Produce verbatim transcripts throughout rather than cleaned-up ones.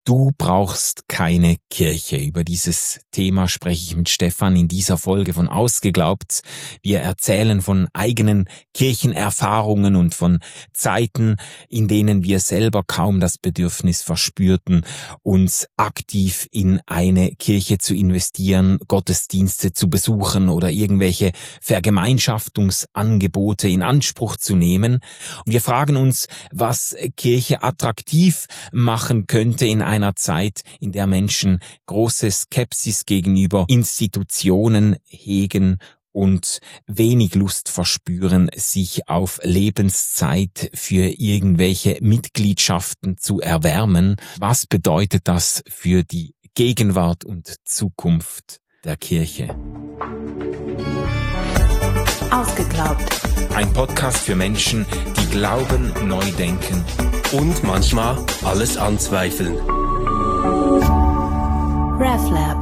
Du brauchst keine Kirche. Über dieses Thema spreche ich mit Stefan in dieser Folge von Ausgeglaubt. Wir erzählen von eigenen Kirchenerfahrungen und von Zeiten, in denen wir selber kaum das Bedürfnis verspürten, uns aktiv in eine Kirche zu investieren, Gottesdienste zu besuchen oder irgendwelche Vergemeinschaftungsangebote in Anspruch zu nehmen. Und wir fragen uns, was Kirche attraktiv machen könnte in einer Zeit, in der Menschen große Skepsis gegenüber Institutionen hegen und wenig Lust verspüren, sich auf Lebenszeit für irgendwelche Mitgliedschaften zu erwärmen. Was bedeutet das für die Gegenwart und Zukunft der Kirche? Ausgeglaubt. Ein Podcast für Menschen, die glauben, neu denken und manchmal alles anzweifeln. RefLab.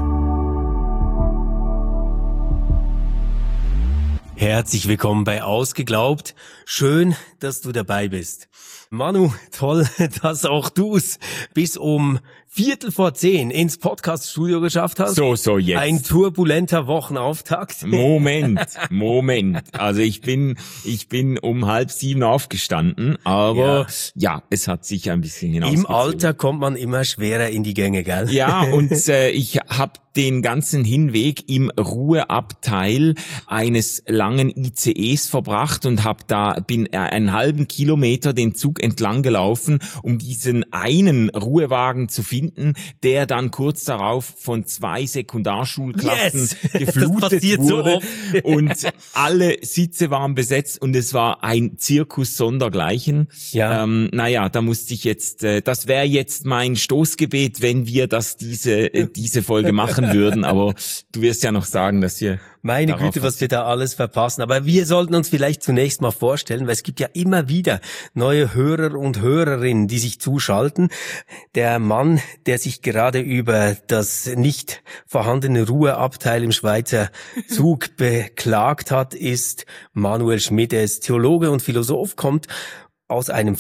Herzlich willkommen bei Ausgeglaubt. Schön, dass du dabei bist. Manu, toll, dass auch du es bis um Viertel vor zehn ins Podcast-Studio geschafft hast. So, so jetzt. Ein turbulenter Wochenauftakt. Moment, Moment. Also ich bin, ich bin um halb sieben aufgestanden, aber ja, ja es hat sich ein bisschen hinausgezogen. Im Alter kommt man immer schwerer in die Gänge, gell? Ja, und äh, ich habe den ganzen Hinweg im Ruheabteil eines langen I C Es verbracht und hab da bin einen halben Kilometer den Zug entlang gelaufen, um diesen einen Ruhewagen zu finden, der dann kurz darauf von zwei Sekundarschulklassen yes! geflutet wurde so oft. Und alle Sitze waren besetzt und es war ein Zirkus sondergleichen. Ja. Ähm, naja, da musste ich jetzt, äh, das wäre jetzt mein Stoßgebet, wenn wir das diese äh, diese Folge machen würden, aber du wirst ja noch sagen, dass wir Meine Güte, was wir da alles verpassen. Aber wir sollten uns vielleicht zunächst mal vorstellen, weil es gibt ja immer wieder neue Hörer und Hörerinnen, die sich zuschalten. Der Mann, der sich gerade über das nicht vorhandene Ruheabteil im Schweizer Zug beklagt hat, ist Manuel Schmidt. Er ist Theologe und Philosoph, kommt aus einem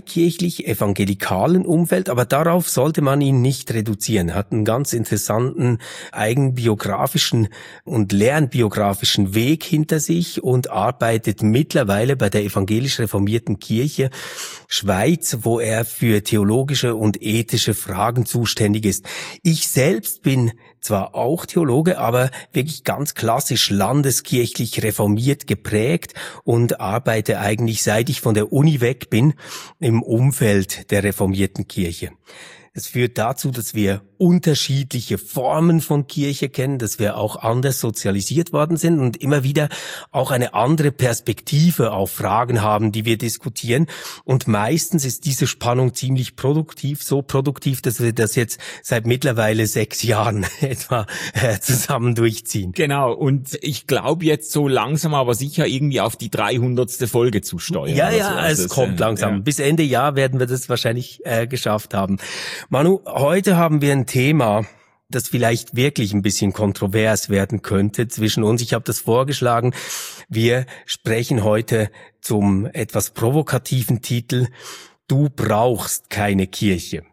freikirchlich-evangelikalen Umfeld, aber darauf sollte man ihn nicht reduzieren. Er hat einen ganz interessanten eigenbiografischen und lernbiografischen Weg hinter sich und arbeitet mittlerweile bei der evangelisch-reformierten Kirche Schweiz, wo er für theologische und ethische Fragen zuständig ist. Ich selbst bin zwar auch Theologe, aber wirklich ganz klassisch landeskirchlich reformiert geprägt und arbeite eigentlich, seit ich von der Uni weg bin, im Umfeld der reformierten Kirche. Es führt dazu, dass wir unterschiedliche Formen von Kirche kennen, dass wir auch anders sozialisiert worden sind und immer wieder auch eine andere Perspektive auf Fragen haben, die wir diskutieren. Und meistens ist diese Spannung ziemlich produktiv, so produktiv, dass wir das jetzt seit mittlerweile sechs Jahren etwa äh, zusammen durchziehen. Genau, und ich glaube jetzt so langsam aber sicher irgendwie auf die dreihundertste Folge zu steuern. Ja, ja, so. also es kommt äh, langsam. Ja. Bis Ende Jahr werden wir das wahrscheinlich äh, geschafft haben. Manu, heute haben wir ein Thema, das vielleicht wirklich ein bisschen kontrovers werden könnte zwischen uns. Ich habe das vorgeschlagen. Wir sprechen heute zum etwas provokativen Titel: Du brauchst keine Kirche.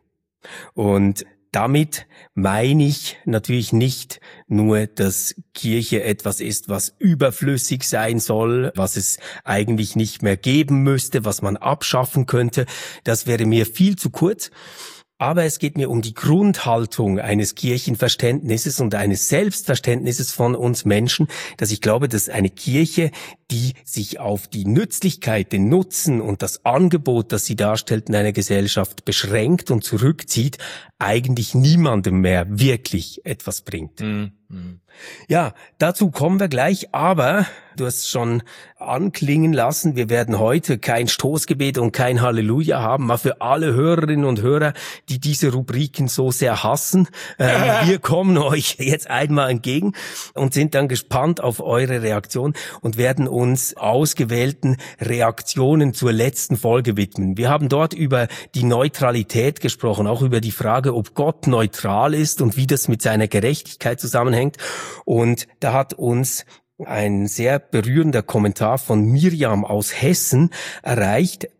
Und damit meine ich natürlich nicht nur, dass Kirche etwas ist, was überflüssig sein soll, was es eigentlich nicht mehr geben müsste, was man abschaffen könnte. Das wäre mir viel zu kurz. Aber es geht mir um die Grundhaltung eines Kirchenverständnisses und eines Selbstverständnisses von uns Menschen, dass ich glaube, dass eine Kirche, die sich auf die Nützlichkeit, den Nutzen und das Angebot, das sie darstellt, in einer Gesellschaft beschränkt und zurückzieht, eigentlich niemandem mehr wirklich etwas bringt. Mhm. Mhm. Ja, dazu kommen wir gleich, aber du hast schon anklingen lassen, wir werden heute kein Stoßgebet und kein Halleluja haben, mal für alle Hörerinnen und Hörer, die diese Rubriken so sehr hassen. Ähm, wir kommen euch jetzt einmal entgegen und sind dann gespannt auf eure Reaktion und werden uns ausgewählten Reaktionen zur letzten Folge widmen. Wir haben dort über die Neutralität gesprochen, auch über die Frage, ob Gott neutral ist und wie das mit seiner Gerechtigkeit zusammenhängt. Und da hat uns ein sehr berührender Kommentar von Miriam aus Hessen erreicht.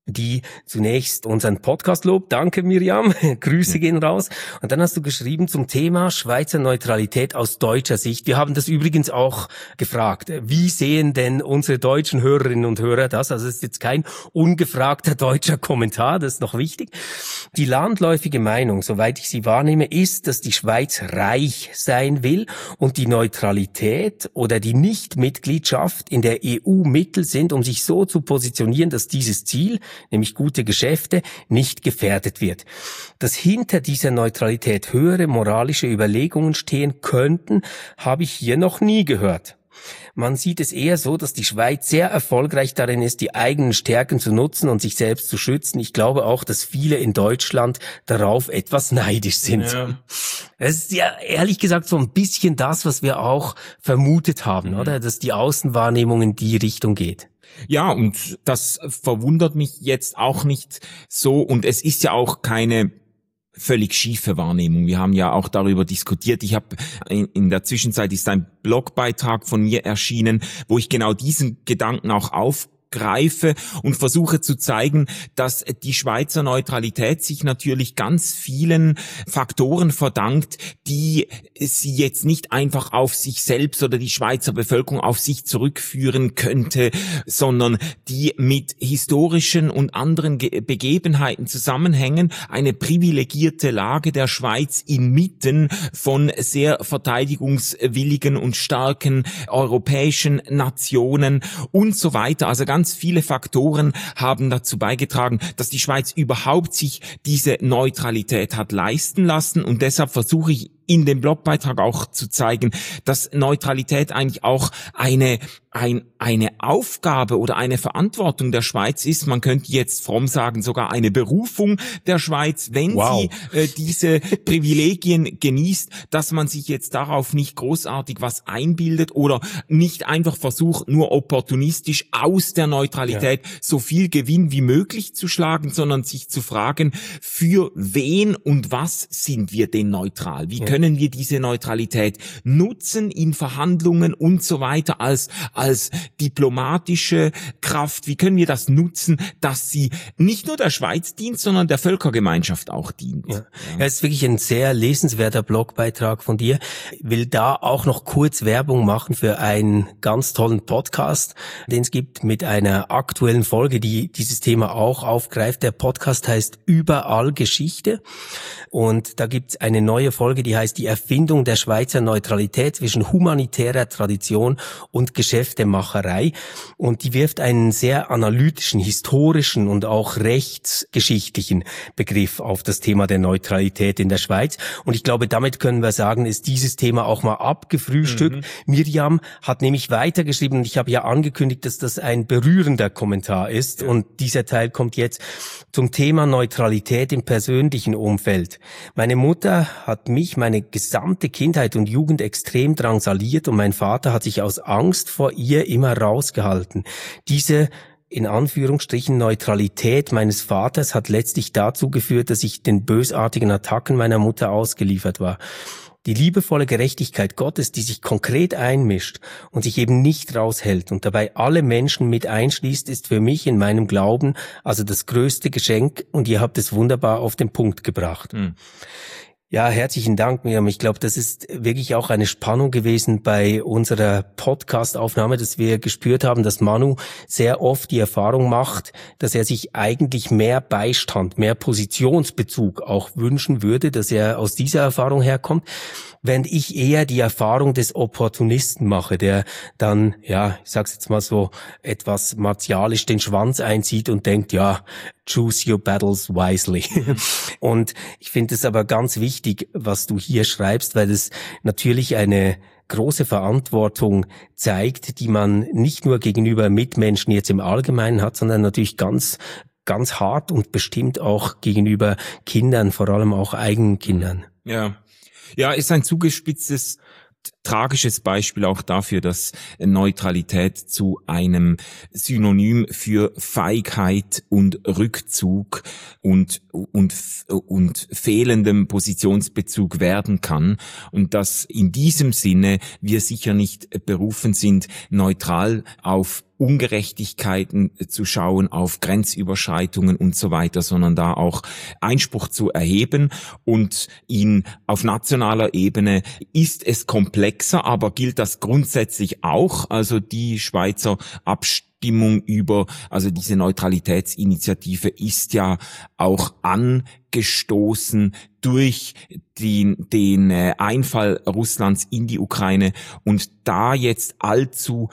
die zunächst unseren Podcast lobt. Danke, Miriam. Grüße gehen raus. Und dann hast du geschrieben zum Thema Schweizer Neutralität aus deutscher Sicht. Wir haben das übrigens auch gefragt. Wie sehen denn unsere deutschen Hörerinnen und Hörer das? Also es ist jetzt kein ungefragter deutscher Kommentar, das ist noch wichtig. Die landläufige Meinung, soweit ich sie wahrnehme, ist, dass die Schweiz reich sein will und die Neutralität oder die Nichtmitgliedschaft in der E U Mittel sind, um sich so zu positionieren, dass dieses Ziel, nämlich gute Geschäfte, nicht gefährdet wird. Dass hinter dieser Neutralität höhere moralische Überlegungen stehen könnten, habe ich hier noch nie gehört. Man sieht es eher so, dass die Schweiz sehr erfolgreich darin ist, die eigenen Stärken zu nutzen und sich selbst zu schützen. Ich glaube auch, dass viele in Deutschland darauf etwas neidisch sind. Ja. Es ist ja ehrlich gesagt so ein bisschen das, was wir auch vermutet haben, mhm. oder? Dass die Außenwahrnehmung in die Richtung geht. Ja, und das verwundert mich jetzt auch nicht so. Und es ist ja auch keine völlig schiefe Wahrnehmung. Wir haben ja auch darüber diskutiert. Ich habe in, in der Zwischenzeit ist ein Blogbeitrag von mir erschienen, wo ich genau diesen Gedanken auch auf greife und versuche zu zeigen, dass die Schweizer Neutralität sich natürlich ganz vielen Faktoren verdankt, die sie jetzt nicht einfach auf sich selbst oder die Schweizer Bevölkerung auf sich zurückführen könnte, sondern die mit historischen und anderen Ge- Begebenheiten zusammenhängen. Eine privilegierte Lage der Schweiz inmitten von sehr verteidigungswilligen und starken europäischen Nationen und so weiter. Also ganz Ganz viele Faktoren haben dazu beigetragen, dass die Schweiz überhaupt sich diese Neutralität hat leisten lassen. Und deshalb versuche ich in dem Blogbeitrag auch zu zeigen, dass Neutralität eigentlich auch eine ein, eine Aufgabe oder eine Verantwortung der Schweiz ist. Man könnte jetzt fromm sagen, sogar eine Berufung der Schweiz, wenn wow. sie äh, diese Privilegien genießt, dass man sich jetzt darauf nicht großartig was einbildet oder nicht einfach versucht, nur opportunistisch aus der Neutralität ja. so viel Gewinn wie möglich zu schlagen, sondern sich zu fragen, für wen und was sind wir denn neutral? Wie ja. können wir diese Neutralität nutzen in Verhandlungen und so weiter als als diplomatische Kraft? Wie können wir das nutzen, dass sie nicht nur der Schweiz dient, sondern der Völkergemeinschaft auch dient? Ja, ja, es ist wirklich ein sehr lesenswerter Blogbeitrag von dir. Ich will da auch noch kurz Werbung machen für einen ganz tollen Podcast, den es gibt mit einer aktuellen Folge, die dieses Thema auch aufgreift. Der Podcast heißt Überall Geschichte und da gibt es eine neue Folge, die heißt Die Erfindung der Schweizer Neutralität zwischen humanitärer Tradition und Geschäftemacherei, und die wirft einen sehr analytischen, historischen und auch rechtsgeschichtlichen Begriff auf das Thema der Neutralität in der Schweiz, und ich glaube, damit können wir sagen, ist dieses Thema auch mal abgefrühstückt. Mhm. Miriam hat nämlich weitergeschrieben, und ich habe ja angekündigt, dass das ein berührender Kommentar ist, ja. und dieser Teil kommt jetzt zum Thema Neutralität im persönlichen Umfeld. Meine Mutter hat mich meine gesamte Kindheit und Jugend extrem drangsaliert und mein Vater hat sich aus Angst vor ihr immer rausgehalten. Diese in Anführungsstrichen Neutralität meines Vaters hat letztlich dazu geführt, dass ich den bösartigen Attacken meiner Mutter ausgeliefert war. Die liebevolle Gerechtigkeit Gottes, die sich konkret einmischt und sich eben nicht raushält und dabei alle Menschen mit einschließt, ist für mich in meinem Glauben also das größte Geschenk, und ihr habt es wunderbar auf den Punkt gebracht. Mhm. Ja, herzlichen Dank, Miriam. Ich glaube, das ist wirklich auch eine Spannung gewesen bei unserer Podcast-Aufnahme, dass wir gespürt haben, dass Manu sehr oft die Erfahrung macht, dass er sich eigentlich mehr Beistand, mehr Positionsbezug auch wünschen würde, dass er aus dieser Erfahrung herkommt, während ich eher die Erfahrung des Opportunisten mache, der dann, ja, ich sag's jetzt mal so, etwas martialisch den Schwanz einzieht und denkt, ja, choose your battles wisely. Und ich finde es aber ganz wichtig, was du hier schreibst, weil es natürlich eine große Verantwortung zeigt, die man nicht nur gegenüber Mitmenschen jetzt im Allgemeinen hat, sondern natürlich ganz, ganz hart und bestimmt auch gegenüber Kindern, vor allem auch eigenen Kindern. Ja. Ja, ist ein zugespitztes, tragisches Beispiel auch dafür, dass Neutralität zu einem Synonym für Feigheit und Rückzug und und und fehlendem Positionsbezug werden kann, und dass in diesem Sinne wir sicher nicht berufen sind, neutral auf Ungerechtigkeiten zu schauen, auf Grenzüberschreitungen und so weiter, sondern da auch Einspruch zu erheben. Und in auf nationaler Ebene ist es komplexer, aber gilt das grundsätzlich auch. Also die Schweizer Abstimmung über, also diese Neutralitätsinitiative ist ja auch angestoßen durch den, den Einfall Russlands in die Ukraine, und da jetzt allzu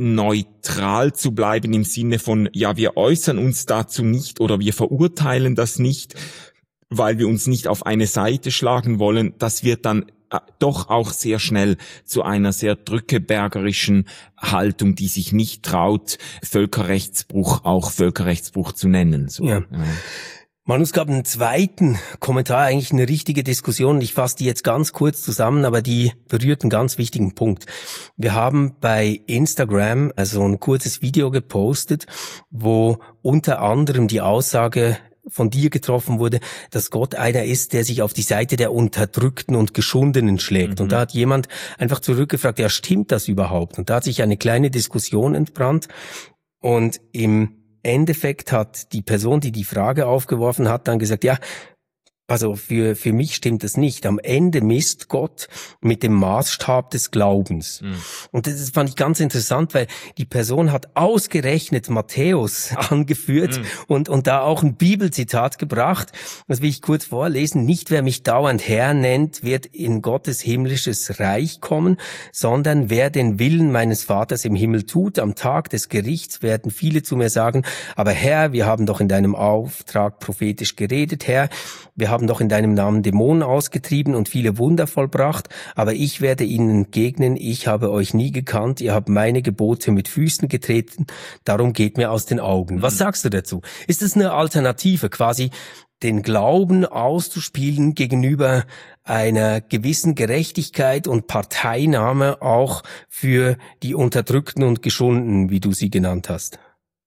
neutral zu bleiben im Sinne von, ja, wir äußern uns dazu nicht oder wir verurteilen das nicht, weil wir uns nicht auf eine Seite schlagen wollen, das wird dann doch auch sehr schnell zu einer sehr drückebergerischen Haltung, die sich nicht traut, Völkerrechtsbruch auch Völkerrechtsbruch zu nennen. So. Ja. Ja. Manu, es gab einen zweiten Kommentar, eigentlich eine richtige Diskussion. Ich fasse die jetzt ganz kurz zusammen, aber die berührt einen ganz wichtigen Punkt. Wir haben bei Instagram also ein kurzes Video gepostet, wo unter anderem die Aussage von dir getroffen wurde, dass Gott einer ist, der sich auf die Seite der Unterdrückten und Geschundenen schlägt. Mhm. Und da hat jemand einfach zurückgefragt, ja, stimmt das überhaupt? Und da hat sich eine kleine Diskussion entbrannt. Und im Endeffekt hat die Person, die die Frage aufgeworfen hat, dann gesagt, ja, also für für mich stimmt das nicht. Am Ende misst Gott mit dem Maßstab des Glaubens. Mhm. Und das fand ich ganz interessant, weil die Person hat ausgerechnet Matthäus angeführt mhm. und und da auch ein Bibelzitat gebracht. Das will ich kurz vorlesen. Nicht wer mich dauernd Herr nennt, wird in Gottes himmlisches Reich kommen, sondern wer den Willen meines Vaters im Himmel tut. Am Tag des Gerichts werden viele zu mir sagen, aber Herr, wir haben doch in deinem Auftrag prophetisch geredet, Herr, wir haben doch in deinem Namen Dämonen ausgetrieben und viele Wunder vollbracht, aber ich werde ihnen entgegnen, ich habe euch nie gekannt, ihr habt meine Gebote mit Füßen getreten, darum geht mir aus den Augen. Was sagst du dazu? Ist es eine Alternative, quasi den Glauben auszuspielen gegenüber einer gewissen Gerechtigkeit und Parteinahme auch für die Unterdrückten und Geschundenen, wie du sie genannt hast?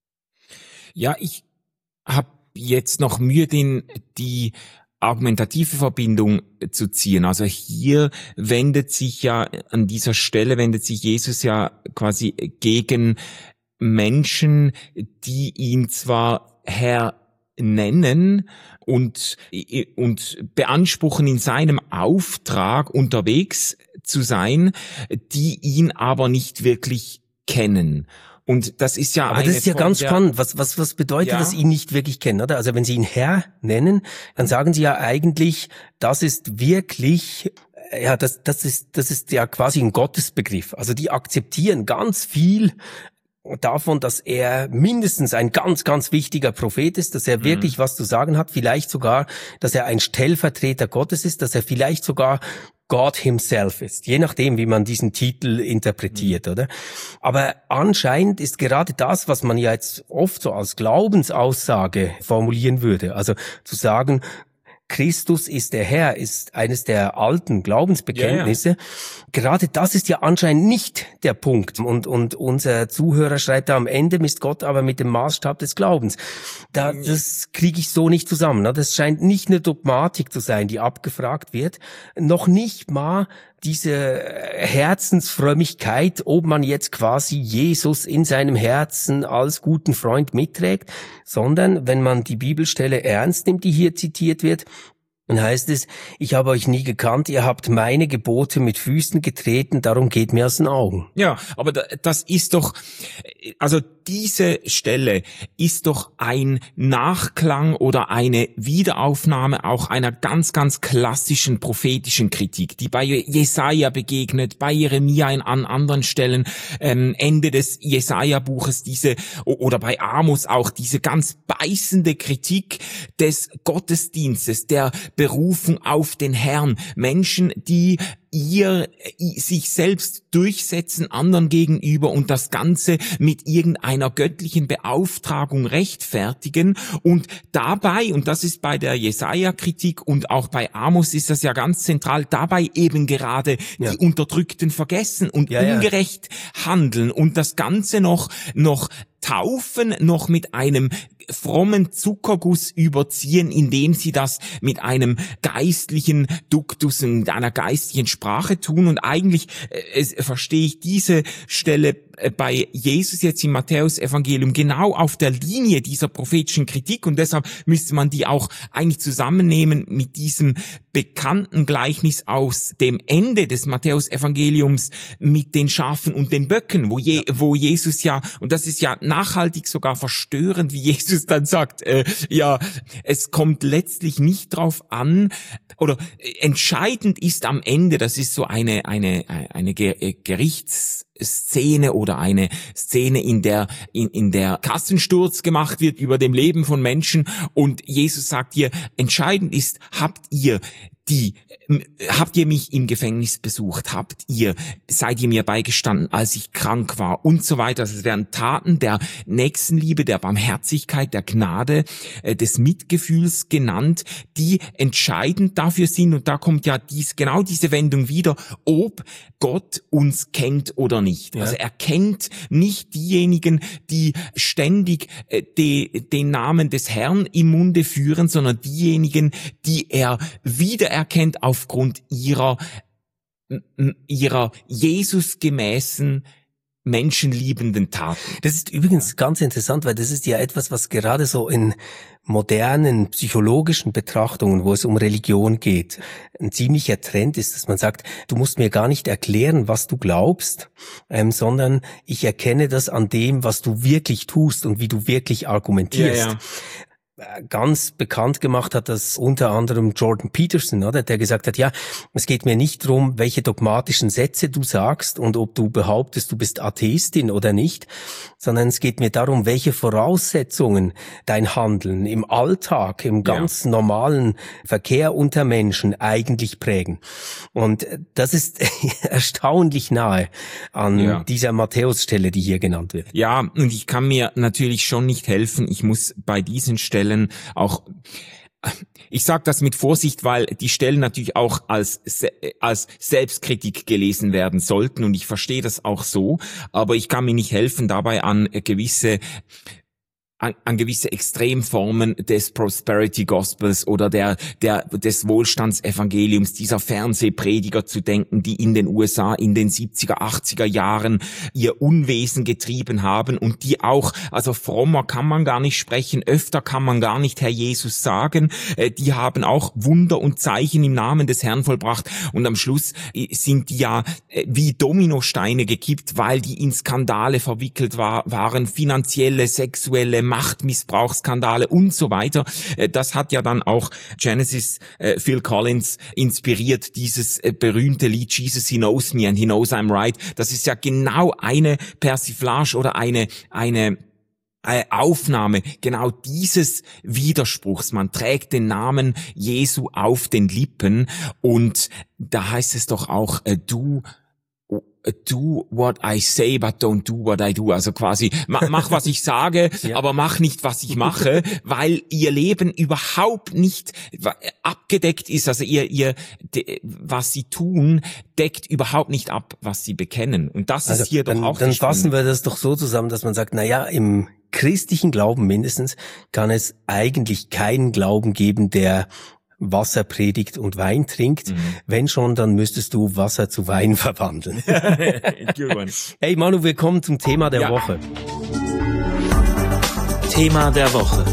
Ja, ich habe jetzt noch Mühe, den, die argumentative Verbindung zu ziehen. Also hier wendet sich ja, an dieser Stelle wendet sich Jesus ja quasi gegen Menschen, die ihn zwar Herr nennen und, und beanspruchen, in seinem Auftrag unterwegs zu sein, die ihn aber nicht wirklich kennen. Und das ist ja Aber das ist ja ganz spannend. Was, was, was bedeutet ja. das, ihn nicht wirklich kennen, oder? Also wenn Sie ihn Herr nennen, dann sagen Sie ja eigentlich, das ist wirklich, ja, das, das ist, das ist ja quasi ein Gottesbegriff. Also die akzeptieren ganz viel davon, dass er mindestens ein ganz, ganz wichtiger Prophet ist, dass er mhm. wirklich was zu sagen hat, vielleicht sogar, dass er ein Stellvertreter Gottes ist, dass er vielleicht sogar God himself ist, je nachdem, wie man diesen Titel interpretiert, oder? Aber anscheinend ist gerade das, was man ja jetzt oft so als Glaubensaussage formulieren würde, also zu sagen, Christus ist der Herr, ist eines der alten Glaubensbekenntnisse. Ja, ja. Gerade das ist ja anscheinend nicht der Punkt. Und, und unser Zuhörer schreibt da, am Ende misst Gott aber mit dem Maßstab des Glaubens. Da, das kriege ich so nicht zusammen. Das scheint nicht eine Dogmatik zu sein, die abgefragt wird. Noch nicht mal diese Herzensfrömmigkeit, ob man jetzt quasi Jesus in seinem Herzen als guten Freund mitträgt, sondern wenn man die Bibelstelle ernst nimmt, die hier zitiert wird, dann heißt es, ich habe euch nie gekannt, ihr habt meine Gebote mit Füßen getreten, darum geht mir aus den Augen. Ja, aber das ist doch, also diese Stelle ist doch ein Nachklang oder eine Wiederaufnahme auch einer ganz, ganz klassischen prophetischen Kritik, die bei Jesaja begegnet, bei Jeremia an anderen Stellen, ähm, Ende des Jesaja-Buches diese, oder bei Amos auch diese ganz beißende Kritik des Gottesdienstes, der Berufung auf den Herrn. Menschen, die ihr sich selbst durchsetzen anderen gegenüber und das Ganze mit irgendeiner göttlichen Beauftragung rechtfertigen und dabei, und das ist bei der Jesaja-Kritik und auch bei Amos ist das ja ganz zentral, dabei eben gerade ja. die Unterdrückten vergessen und ja, ungerecht ja. handeln und das Ganze noch noch Taufen noch mit einem frommen Zuckerguss überziehen, indem sie das mit einem geistlichen Duktus und mit einer geistlichen Sprache tun. Und eigentlich äh, verstehe ich diese Stelle bei Jesus jetzt im Matthäus-Evangelium genau auf der Linie dieser prophetischen Kritik, und deshalb müsste man die auch eigentlich zusammennehmen mit diesem bekannten Gleichnis aus dem Ende des Matthäus-Evangeliums mit den Schafen und den Böcken, wo, je, wo Jesus ja, und das ist ja nachhaltig sogar verstörend, wie Jesus dann sagt, äh, ja, es kommt letztlich nicht drauf an, oder entscheidend ist am Ende, das ist so eine, eine, eine Gerichts Szene oder eine Szene, in der in, in der Kassensturz gemacht wird über dem Leben von Menschen, und Jesus sagt ihr, entscheidend ist, habt ihr die, habt ihr mich im Gefängnis besucht, habt ihr, seid ihr mir beigestanden, als ich krank war und so weiter. Also es werden Taten der Nächstenliebe, der Barmherzigkeit, der Gnade, äh, des Mitgefühls genannt, die entscheidend dafür sind, und da kommt ja dies, genau diese Wendung wieder, ob Gott uns kennt oder nicht. Ja. Also er kennt nicht diejenigen, die ständig äh, de, den Namen des Herrn im Munde führen, sondern diejenigen, die er wieder erkennt aufgrund ihrer ihrer Jesusgemäßen menschenliebenden Taten. Das ist übrigens ganz interessant, weil das ist ja etwas, was gerade so in modernen psychologischen Betrachtungen, wo es um Religion geht, ein ziemlicher Trend ist, dass man sagt, du musst mir gar nicht erklären, was du glaubst, ähm, sondern ich erkenne das an dem, was du wirklich tust und wie du wirklich argumentierst. Ja, ja. Ganz bekannt gemacht hat das unter anderem Jordan Peterson, oder? Der gesagt hat, ja, es geht mir nicht darum, welche dogmatischen Sätze du sagst und ob du behauptest, du bist Atheistin oder nicht, sondern es geht mir darum, welche Voraussetzungen dein Handeln im Alltag, im ganz ja. normalen Verkehr unter Menschen eigentlich prägen. Und das ist erstaunlich nahe an ja. dieser Matthäus-Stelle, die hier genannt wird. Ja, und ich kann mir natürlich schon nicht helfen. Ich muss bei diesen Stellen auch, ich sage das mit Vorsicht, weil die Stellen natürlich auch als als Selbstkritik gelesen werden sollten, und ich verstehe das auch so, aber ich kann mir nicht helfen, dabei an gewisse An, an gewisse Extremformen des Prosperity Gospels oder der der des Wohlstandsevangeliums, dieser Fernsehprediger zu denken, die in den U S A in den siebziger, achtziger Jahren ihr Unwesen getrieben haben und die auch, also frommer kann man gar nicht sprechen, öfter kann man gar nicht Herr Jesus sagen, äh, die haben auch Wunder und Zeichen im Namen des Herrn vollbracht, und am Schluss äh, sind die ja äh, wie Dominosteine gekippt, weil die in Skandale verwickelt war, waren, finanzielle, sexuelle, Machtmissbrauchsskandale und so weiter. Das hat ja dann auch Genesis äh, Phil Collins inspiriert, dieses äh, berühmte Lied Jesus He Knows Me and He Knows I'm Right. Das ist ja genau eine Persiflage oder eine eine Aufnahme genau dieses Widerspruchs. Man trägt den Namen Jesu auf den Lippen, und da heißt es doch auch, äh, du do what I say, but don't do what I do. Also quasi, mach, mach was ich sage, ja. aber mach nicht, was ich mache, weil ihr Leben überhaupt nicht abgedeckt ist. Also ihr, ihr, de, was sie tun, deckt überhaupt nicht ab, was sie bekennen. Und das also ist hier dann, doch auch. Dann fassen wir das doch so zusammen, dass man sagt, na ja, im christlichen Glauben mindestens kann es eigentlich keinen Glauben geben, der Wasser predigt und Wein trinkt. Mhm. Wenn schon, dann müsstest du Wasser zu Wein verwandeln. Hey Manu, wir kommen zum Thema der ja. Woche. Thema der Woche.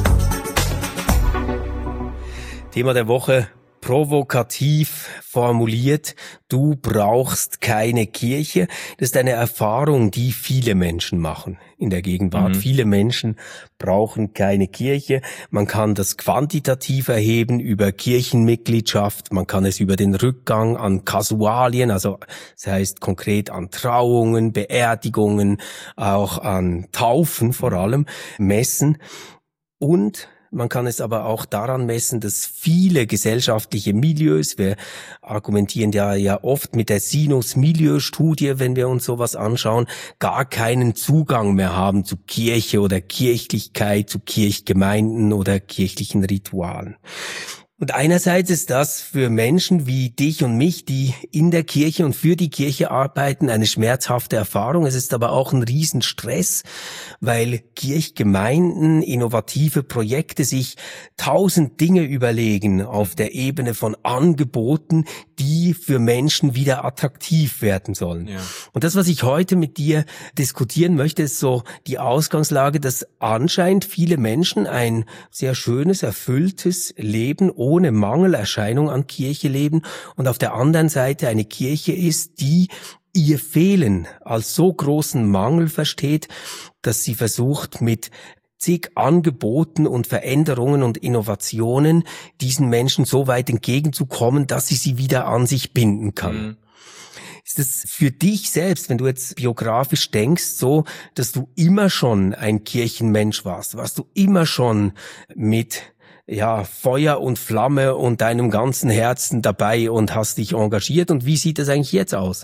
Thema der Woche, provokativ formuliert, du brauchst keine Kirche. Das ist eine Erfahrung, die viele Menschen machen in der Gegenwart. Mhm. Viele Menschen brauchen keine Kirche. Man kann das quantitativ erheben über Kirchenmitgliedschaft. Man kann es über den Rückgang an Kasualien, also das heißt konkret an Trauungen, Beerdigungen, auch an Taufen vor allem, messen. Und man kann es aber auch daran messen, dass viele gesellschaftliche Milieus, wir argumentieren ja ja oft mit der Sinus-Milieu-Studie, wenn wir uns sowas anschauen, gar keinen Zugang mehr haben zu Kirche oder Kirchlichkeit, zu Kirchgemeinden oder kirchlichen Ritualen. Und einerseits ist das für Menschen wie dich und mich, die in der Kirche und für die Kirche arbeiten, eine schmerzhafte Erfahrung. Es ist aber auch ein Riesenstress, weil Kirchgemeinden, innovative Projekte sich tausend Dinge überlegen auf der Ebene von Angeboten, die für Menschen wieder attraktiv werden sollen. Ja. Und das, was ich heute mit dir diskutieren möchte, ist so die Ausgangslage, dass anscheinend viele Menschen ein sehr schönes, erfülltes Leben ohne Mangelerscheinung an Kirche leben und auf der anderen Seite eine Kirche ist, die ihr Fehlen als so großen Mangel versteht, dass sie versucht, mit zig Angeboten und Veränderungen und Innovationen diesen Menschen so weit entgegenzukommen, dass sie sie wieder an sich binden kann. Mhm. Ist es für dich selbst, wenn du jetzt biografisch denkst, so, dass du immer schon ein Kirchenmensch warst? Warst du immer schon mit ja, Feuer und Flamme und deinem ganzen Herzen dabei und hast dich engagiert? Und wie sieht das eigentlich jetzt aus?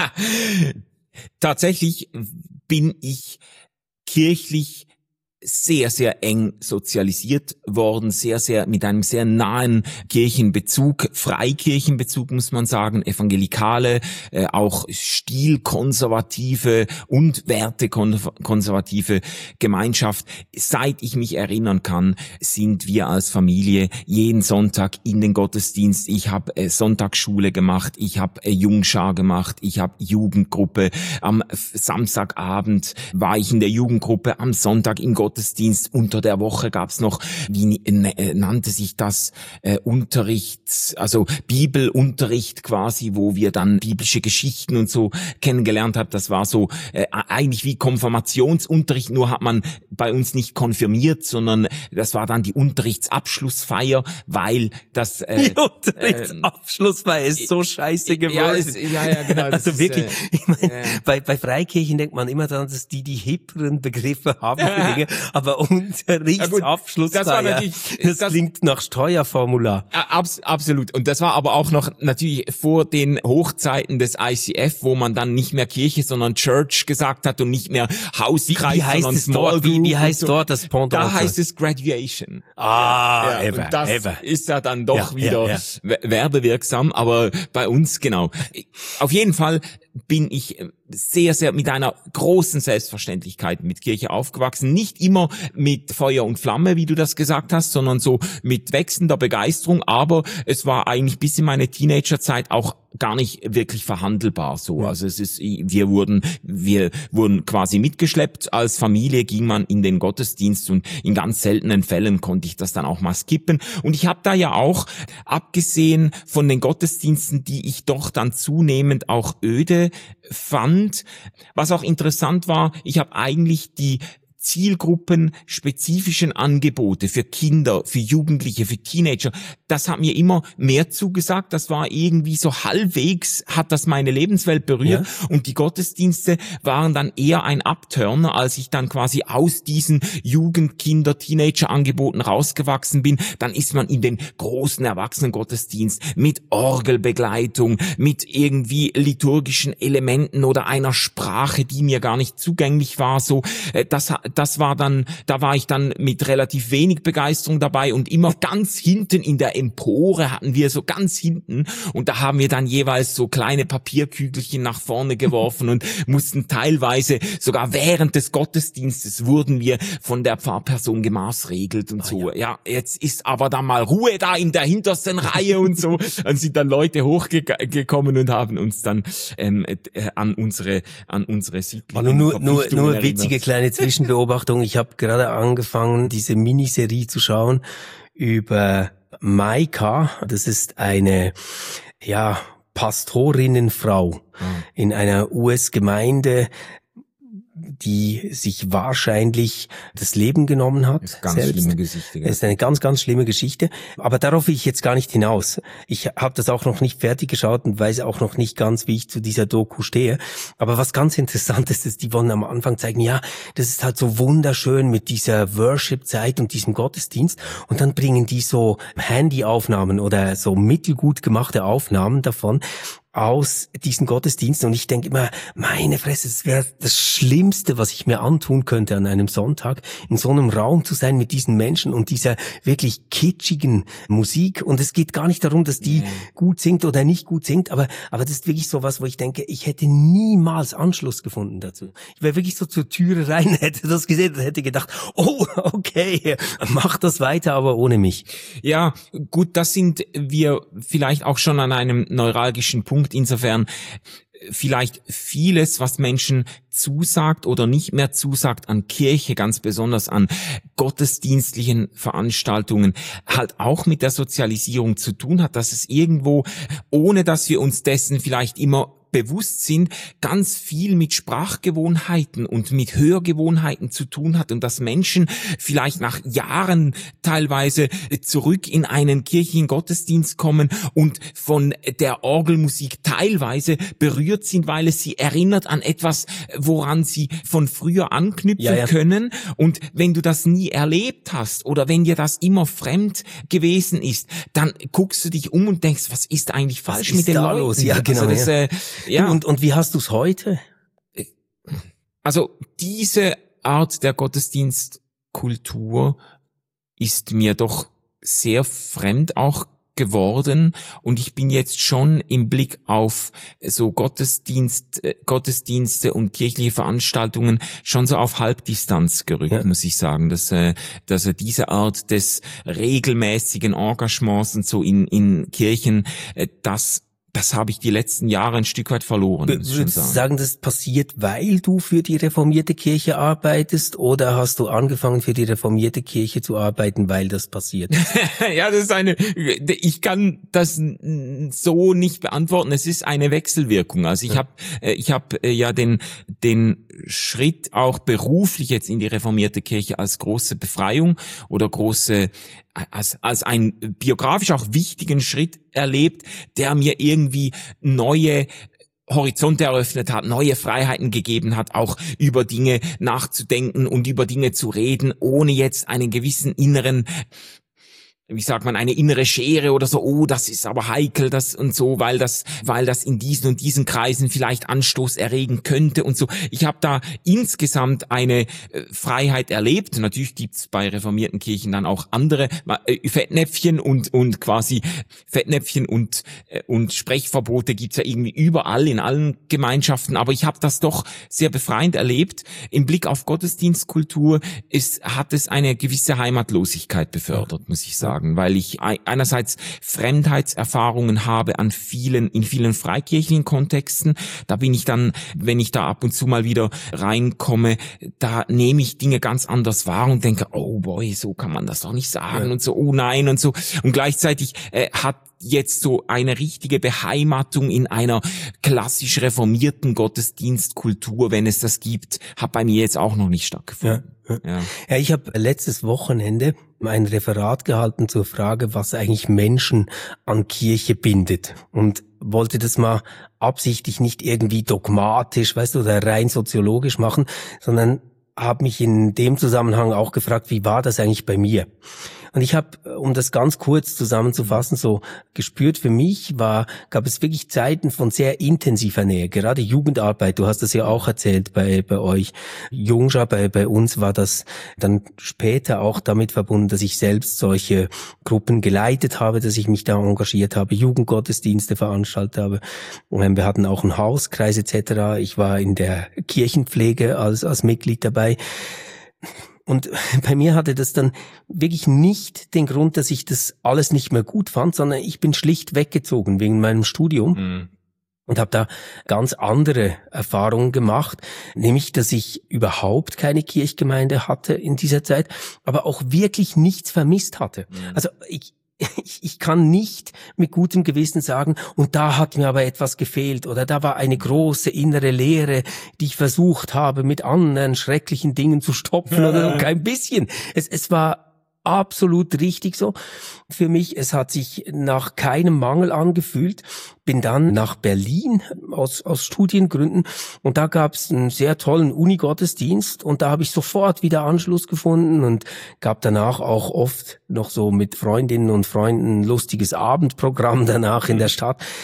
Tatsächlich bin ich kirchlich sehr, sehr eng sozialisiert worden, sehr, sehr mit einem sehr nahen Kirchenbezug, Freikirchenbezug muss man sagen, evangelikale, äh, auch stilkonservative und wertekonservative Gemeinschaft. Seit ich mich erinnern kann, sind wir als Familie jeden Sonntag in den Gottesdienst. Ich habe äh, Sonntagsschule gemacht, ich habe äh, Jungschar gemacht, ich habe Jugendgruppe. Am Samstagabend war ich in der Jugendgruppe, am Sonntag im Gottesdienst. Gottesdienst unter der Woche gab's noch, wie äh, nannte sich das, äh, Unterricht, also Bibelunterricht quasi, wo wir dann biblische Geschichten und so kennengelernt haben. Das war so äh, eigentlich wie Konfirmationsunterricht, nur hat man bei uns nicht konfirmiert, sondern das war dann die Unterrichtsabschlussfeier, weil das äh, die Unterrichtsabschlussfeier äh, ist so scheiße geworden. Ja, ist, ja, ja, genau. Also ist, wirklich, äh, ich meine, äh, bei, bei Freikirchen denkt man immer daran, dass die die hipperen Begriffe haben für Dinge. Aber Unterrichtsabschlussfeier, das, war natürlich, das, das klingt nach Steuerformular. Abs, absolut. Und das war aber auch noch natürlich vor den Hochzeiten des I C F, wo man dann nicht mehr Kirche, sondern Church gesagt hat und nicht mehr Hauskreis, wie, wie heißt sondern es Small dort, Group. Wie, wie heißt so. dort das Pendant? Da heißt es Graduation. Ah, ja, ever, und das ever. ist ja dann doch ja, wieder ja, ja. werbewirksam, aber bei uns genau. Auf jeden Fall bin ich sehr, sehr mit einer großen Selbstverständlichkeit mit Kirche aufgewachsen. Nicht immer mit Feuer und Flamme, wie du das gesagt hast, sondern so mit wechselnder Begeisterung. Aber es war eigentlich bis in meine Teenagerzeit auch gar nicht wirklich verhandelbar so. Ja. Also es ist, wir wurden, wir wurden quasi mitgeschleppt. Als Familie ging man in den Gottesdienst und in ganz seltenen Fällen konnte ich das dann auch mal skippen. Und ich habe da ja auch, abgesehen von den Gottesdiensten, die ich doch dann zunehmend auch öde fand, was auch interessant war, ich habe eigentlich die zielgruppenspezifischen Angebote für Kinder, für Jugendliche, für Teenager, das hat mir immer mehr zugesagt. Das war irgendwie so halbwegs, hat das meine Lebenswelt berührt. Ja. Und die Gottesdienste waren dann eher ein Abturner, als ich dann quasi aus diesen Jugend-, Kinder-, Teenager-Angeboten rausgewachsen bin. Dann ist man in den großen Erwachsenengottesdienst mit Orgelbegleitung, mit irgendwie liturgischen Elementen oder einer Sprache, die mir gar nicht zugänglich war. So, das Das war dann, da war ich dann mit relativ wenig Begeisterung dabei und immer ganz hinten in der Empore hatten wir so ganz hinten und da haben wir dann jeweils so kleine Papierkügelchen nach vorne geworfen und mussten teilweise sogar während des Gottesdienstes wurden wir von der Pfarrperson gemaßregelt und so. Ja. ja, jetzt ist aber da mal Ruhe da in der hintersten Reihe und so. Dann sind dann Leute hochgekommen und haben uns dann ähm, äh, an unsere an unsere Siedlungen nur nur nur witzige kleine Zwischenbeobachtung. Ich habe gerade angefangen, diese Miniserie zu schauen über Maika. Das ist eine, ja, Pastorinnenfrau mhm. in einer U S-Gemeinde, die sich wahrscheinlich das Leben genommen hat. Das ist eine ganz selbst. schlimme Geschichte. Das ist eine ganz, ganz schlimme Geschichte. Aber darauf will ich jetzt gar nicht hinaus. Ich habe das auch noch nicht fertig geschaut und weiß auch noch nicht ganz, wie ich zu dieser Doku stehe. Aber was ganz interessant ist, ist, die wollen am Anfang zeigen, ja, das ist halt so wunderschön mit dieser Worship-Zeit und diesem Gottesdienst. Und dann bringen die so Handyaufnahmen oder so mittelgut gemachte Aufnahmen davon. aus diesen Gottesdiensten und ich denke immer, meine Fresse, es wäre das Schlimmste, was ich mir antun könnte an einem Sonntag, in so einem Raum zu sein mit diesen Menschen und dieser wirklich kitschigen Musik. Und es geht gar nicht darum, dass die ja. gut singt oder nicht gut singt, aber aber das ist wirklich so was, wo ich denke, ich hätte niemals Anschluss gefunden dazu. Ich wäre wirklich so zur Türe rein, hätte das gesehen und hätte gedacht, oh, okay, mach das weiter, aber ohne mich. Ja, gut, das sind wir vielleicht auch schon an einem neuralgischen Punkt. Insofern vielleicht vieles, was Menschen zusagt oder nicht mehr zusagt an Kirche, ganz besonders an gottesdienstlichen Veranstaltungen, halt auch mit der Sozialisierung zu tun hat, dass es irgendwo, ohne dass wir uns dessen vielleicht immer bewusst sind, ganz viel mit Sprachgewohnheiten und mit Hörgewohnheiten zu tun hat und dass Menschen vielleicht nach Jahren teilweise zurück in einen kirchlichen Gottesdienst kommen und von der Orgelmusik teilweise berührt sind, weil es sie erinnert an etwas, woran sie von früher anknüpfen ja, ja. können. Und wenn du das nie erlebt hast oder wenn dir das immer fremd gewesen ist, dann guckst du dich um und denkst, was ist eigentlich falsch was mit den Leuten? Los? Ja, genau. Also das, ja. äh, Ja. Und, und wie hast du es heute? Also diese Art der Gottesdienstkultur ist mir doch sehr fremd auch geworden und ich bin jetzt schon im Blick auf so Gottesdienst, Gottesdienste und kirchliche Veranstaltungen schon so auf Halbdistanz gerückt, ja. muss ich sagen, dass, dass diese Art des regelmäßigen Engagements und so in, in Kirchen, das Das habe ich die letzten Jahre ein Stück weit verloren. Würdest du sagen, das passiert, weil du für die reformierte Kirche arbeitest, oder hast du angefangen, für die reformierte Kirche zu arbeiten, weil das passiert? Ja, das ist eine, ich kann das so nicht beantworten. Es ist eine Wechselwirkung. Also ich ja. habe, ich habe ja den, den Schritt auch beruflich jetzt in die reformierte Kirche als große Befreiung oder große als als einen biografisch auch wichtigen Schritt erlebt, der mir irgendwie neue Horizonte eröffnet hat, neue Freiheiten gegeben hat, auch über Dinge nachzudenken und über Dinge zu reden, ohne jetzt einen gewissen inneren, wie sagt man, eine innere Schere oder so, oh, das ist aber heikel, das und so, weil das, weil das in diesen und diesen Kreisen vielleicht Anstoß erregen könnte und so. Ich habe da insgesamt eine äh, Freiheit erlebt. Natürlich gibt's bei reformierten Kirchen dann auch andere äh, Fettnäpfchen und und quasi Fettnäpfchen und äh, und Sprechverbote gibt's ja irgendwie überall in allen Gemeinschaften. Aber ich habe das doch sehr befreiend erlebt. Im Blick auf Gottesdienstkultur ist, hat es eine gewisse Heimatlosigkeit befördert, muss ich sagen. Weil ich einerseits Fremdheitserfahrungen habe an vielen, in vielen freikirchlichen Kontexten. Da bin ich dann, wenn ich da ab und zu mal wieder reinkomme, da nehme ich Dinge ganz anders wahr und denke, oh boy, so kann man das doch nicht sagen ja. und so, oh nein und so. Und gleichzeitig äh, hat jetzt so eine richtige Beheimatung in einer klassisch reformierten Gottesdienstkultur, wenn es das gibt, hat bei mir jetzt auch noch nicht stattgefunden. Ja, ja. ja ich habe letztes Wochenende ein Referat gehalten zur Frage, was eigentlich Menschen an Kirche bindet, und wollte das mal absichtlich nicht irgendwie dogmatisch, weißt du, oder rein soziologisch machen, sondern habe mich in dem Zusammenhang auch gefragt, wie war das eigentlich bei mir? Und ich habe, um das ganz kurz zusammenzufassen, so gespürt, für mich war, gab es wirklich Zeiten von sehr intensiver Nähe, gerade Jugendarbeit, du hast das ja auch erzählt bei bei euch, Jungschar, bei bei uns war das dann später auch damit verbunden, dass ich selbst solche Gruppen geleitet habe, dass ich mich da engagiert habe, Jugendgottesdienste veranstaltet habe. Wir hatten auch einen Hauskreis et cetera. Ich war in der Kirchenpflege als als Mitglied dabei. Und bei mir hatte das dann wirklich nicht den Grund, dass ich das alles nicht mehr gut fand, sondern ich bin schlicht weggezogen wegen meinem Studium. Mhm. Und habe da ganz andere Erfahrungen gemacht, nämlich, dass ich überhaupt keine Kirchgemeinde hatte in dieser Zeit, aber auch wirklich nichts vermisst hatte. Mhm. Also ich Ich, ich kann nicht mit gutem Gewissen sagen, und da hat mir aber etwas gefehlt oder da war eine große innere Leere, die ich versucht habe, mit anderen schrecklichen Dingen zu stopfen ja. oder so. Kein bisschen. Es, es war absolut richtig so für mich. Es hat sich nach keinem Mangel angefühlt. Bin dann nach Berlin aus aus Studiengründen und da gab es einen sehr tollen Uni-Gottesdienst und da habe ich sofort wieder Anschluss gefunden und gab danach auch oft noch so mit Freundinnen und Freunden ein lustiges Abendprogramm danach in der Stadt.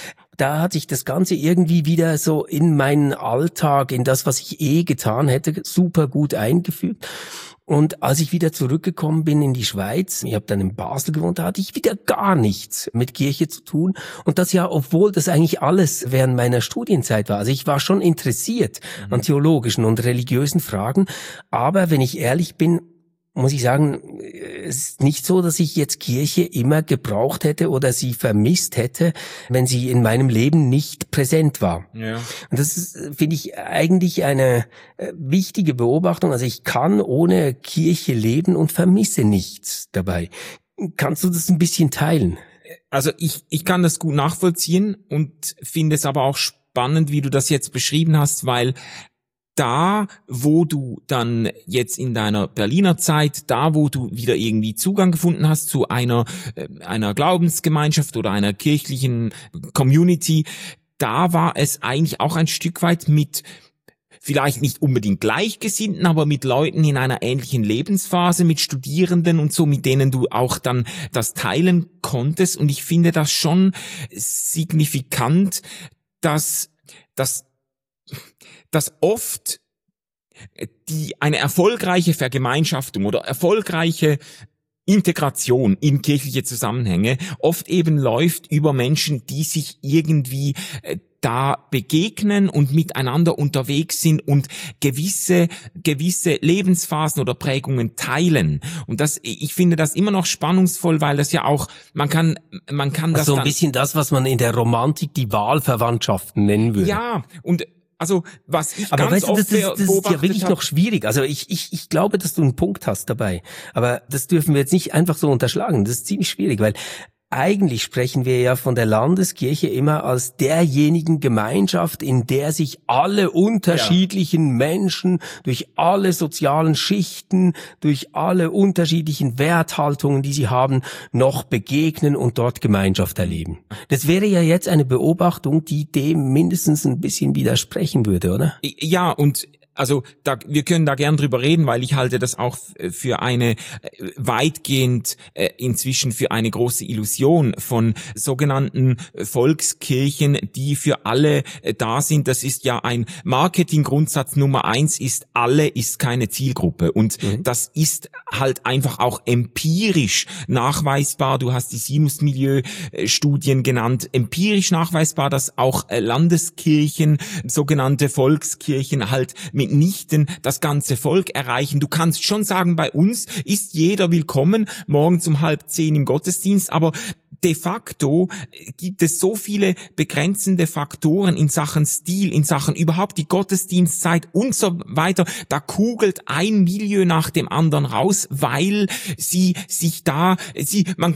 da hat sich das Ganze irgendwie wieder so in meinen Alltag, in das, was ich eh getan hätte, super gut eingefügt. Und als ich wieder zurückgekommen bin in die Schweiz, ich habe dann in Basel gewohnt, da hatte ich wieder gar nichts mit Kirche zu tun. Und das ja, obwohl das eigentlich alles während meiner Studienzeit war. Also ich war schon interessiert mhm. an theologischen und religiösen Fragen. Aber wenn ich ehrlich bin, muss ich sagen, es ist nicht so, dass ich jetzt Kirche immer gebraucht hätte oder sie vermisst hätte, wenn sie in meinem Leben nicht präsent war. Ja. Und das ist, finde ich, eigentlich eine wichtige Beobachtung. Also ich kann ohne Kirche leben und vermisse nichts dabei. Kannst du das ein bisschen teilen? Also ich, ich kann das gut nachvollziehen und finde es aber auch spannend, wie du das jetzt beschrieben hast, weil da, wo du dann jetzt in deiner Berliner Zeit, da, wo du wieder irgendwie Zugang gefunden hast zu einer, äh, einer Glaubensgemeinschaft oder einer kirchlichen Community, da war es eigentlich auch ein Stück weit mit vielleicht nicht unbedingt Gleichgesinnten, aber mit Leuten in einer ähnlichen Lebensphase, mit Studierenden und so, mit denen du auch dann das teilen konntest. Und ich finde das schon signifikant, dass, dass dass oft die eine erfolgreiche Vergemeinschaftung oder erfolgreiche Integration in kirchliche Zusammenhänge oft eben läuft über Menschen, die sich irgendwie äh, da begegnen und miteinander unterwegs sind und gewisse gewisse Lebensphasen oder Prägungen teilen. Und das, ich finde das immer noch spannungsvoll, weil das ja auch, man kann man kann das so ein bisschen das, was man in der Romantik die Wahlverwandtschaften nennen würde. Ja, und also was ich aber ganz weißt du, oft das, das, das ist ja wirklich hab, noch schwierig. Also ich, ich, ich glaube, dass du einen Punkt hast dabei. Aber das dürfen wir jetzt nicht einfach so unterschlagen. Das ist ziemlich schwierig, weil eigentlich sprechen wir ja von der Landeskirche immer als derjenigen Gemeinschaft, in der sich alle unterschiedlichen ja. Menschen durch alle sozialen Schichten, durch alle unterschiedlichen Werthaltungen, die sie haben, noch begegnen und dort Gemeinschaft erleben. Das wäre ja jetzt eine Beobachtung, die dem mindestens ein bisschen widersprechen würde, oder? Ja, und also da, wir können da gern drüber reden, weil ich halte das auch für eine weitgehend äh, inzwischen für eine große Illusion von sogenannten Volkskirchen, die für alle äh, da sind. Das ist ja ein Marketinggrundsatz Nummer eins, ist alle ist keine Zielgruppe. Und mhm. das ist halt einfach auch empirisch nachweisbar. Du hast die Sinusmilieu-Studien genannt. Empirisch nachweisbar, dass auch äh, Landeskirchen, sogenannte Volkskirchen halt mitnichten das ganze Volk erreichen. Du kannst schon sagen, bei uns ist jeder willkommen, morgens um halb zehn im Gottesdienst, aber de facto gibt es so viele begrenzende Faktoren in Sachen Stil, in Sachen überhaupt die Gottesdienstzeit und so weiter. Da kugelt ein Milieu nach dem anderen raus, weil sie sich da, sie, man,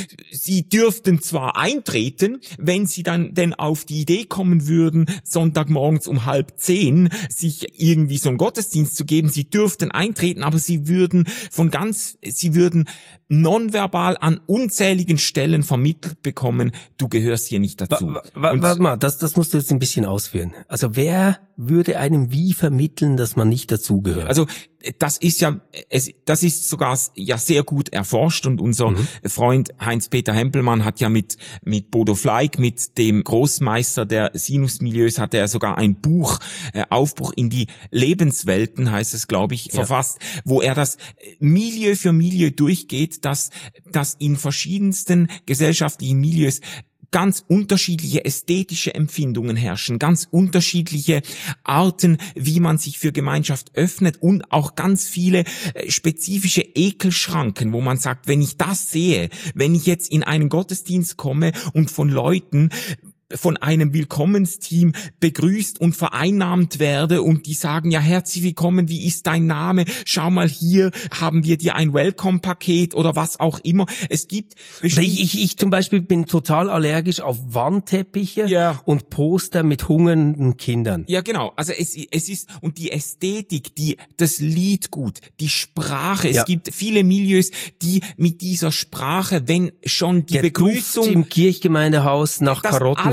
sie dürften zwar eintreten, wenn sie dann denn auf die Idee kommen würden, Sonntagmorgens um halb zehn sich irgendwie so einen Gottesdienst zu geben, sie dürften eintreten, aber sie würden von ganz, sie würden nonverbal an unzähligen Stellen vermittelt bekommen, du gehörst hier nicht dazu. Warte mal, das, das musst du jetzt ein bisschen ausführen. Also wer würde einem wie vermitteln, dass man nicht dazugehört? Also das ist ja, es, das ist sogar ja sehr gut erforscht und unser mhm. Freund Heinz-Peter Hempelmann hat ja mit mit Bodo Fleig, mit dem Großmeister der Sinusmilieus, hat er sogar ein Buch, äh, Aufbruch in die Lebenswelten heißt es, glaube ich, ja. verfasst, wo er das Milieu für Milieu durchgeht, dass, dass in verschiedensten gesellschaftlichen Milieus ganz unterschiedliche ästhetische Empfindungen herrschen, ganz unterschiedliche Arten, wie man sich für Gemeinschaft öffnet und auch ganz viele spezifische Ekelschranken, wo man sagt, wenn ich das sehe, wenn ich jetzt in einen Gottesdienst komme und von Leuten von einem Willkommensteam begrüßt und vereinnahmt werde und die sagen, ja, herzlich willkommen, wie ist dein Name? Schau mal, hier haben wir dir ein Welcome-Paket oder was auch immer. Es gibt... Ich, ich, ich zum Beispiel bin total allergisch auf Wandteppiche ja. und Poster mit hungernden Kindern. Ja, genau. Also es, es ist, und die Ästhetik, die, das Liedgut, die Sprache, ja. es gibt viele Milieus, die mit dieser Sprache, wenn schon die Der Begrüßung... Duft im Kirchgemeindehaus nach Karotten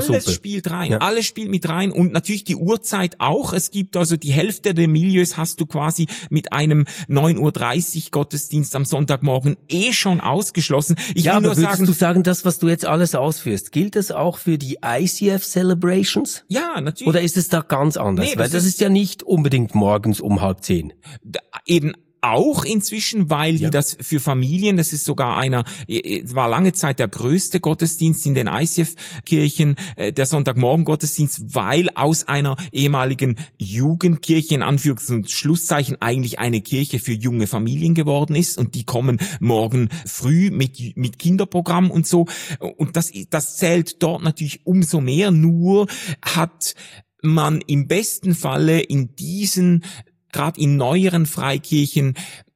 Alles spielt rein, ja. alles spielt mit rein und natürlich die Uhrzeit auch. Es gibt also die Hälfte der Milieus hast du quasi mit einem neun Uhr dreißig Gottesdienst am Sonntagmorgen eh schon ausgeschlossen. Ich ja, will aber nur würdest sagen, du sagen, das, was du jetzt alles ausführst, gilt das auch für die I C F Celebrations? ja, natürlich. Oder ist es da ganz anders? Nee, Weil das das ist- ist ja nicht unbedingt morgens um halb zehn. Da- eben auch inzwischen, weil Ja. die das für Familien, das ist sogar einer, es war lange Zeit der größte Gottesdienst in den I C F-Kirchen, äh, der Sonntagmorgen-Gottesdienst, weil aus einer ehemaligen Jugendkirche in Anführungs- und Schlusszeichen eigentlich eine Kirche für junge Familien geworden ist und die kommen morgen früh mit, mit Kinderprogramm und so und das, das zählt dort natürlich umso mehr, nur hat man im besten Falle in diesen gerade in neueren Freikirchen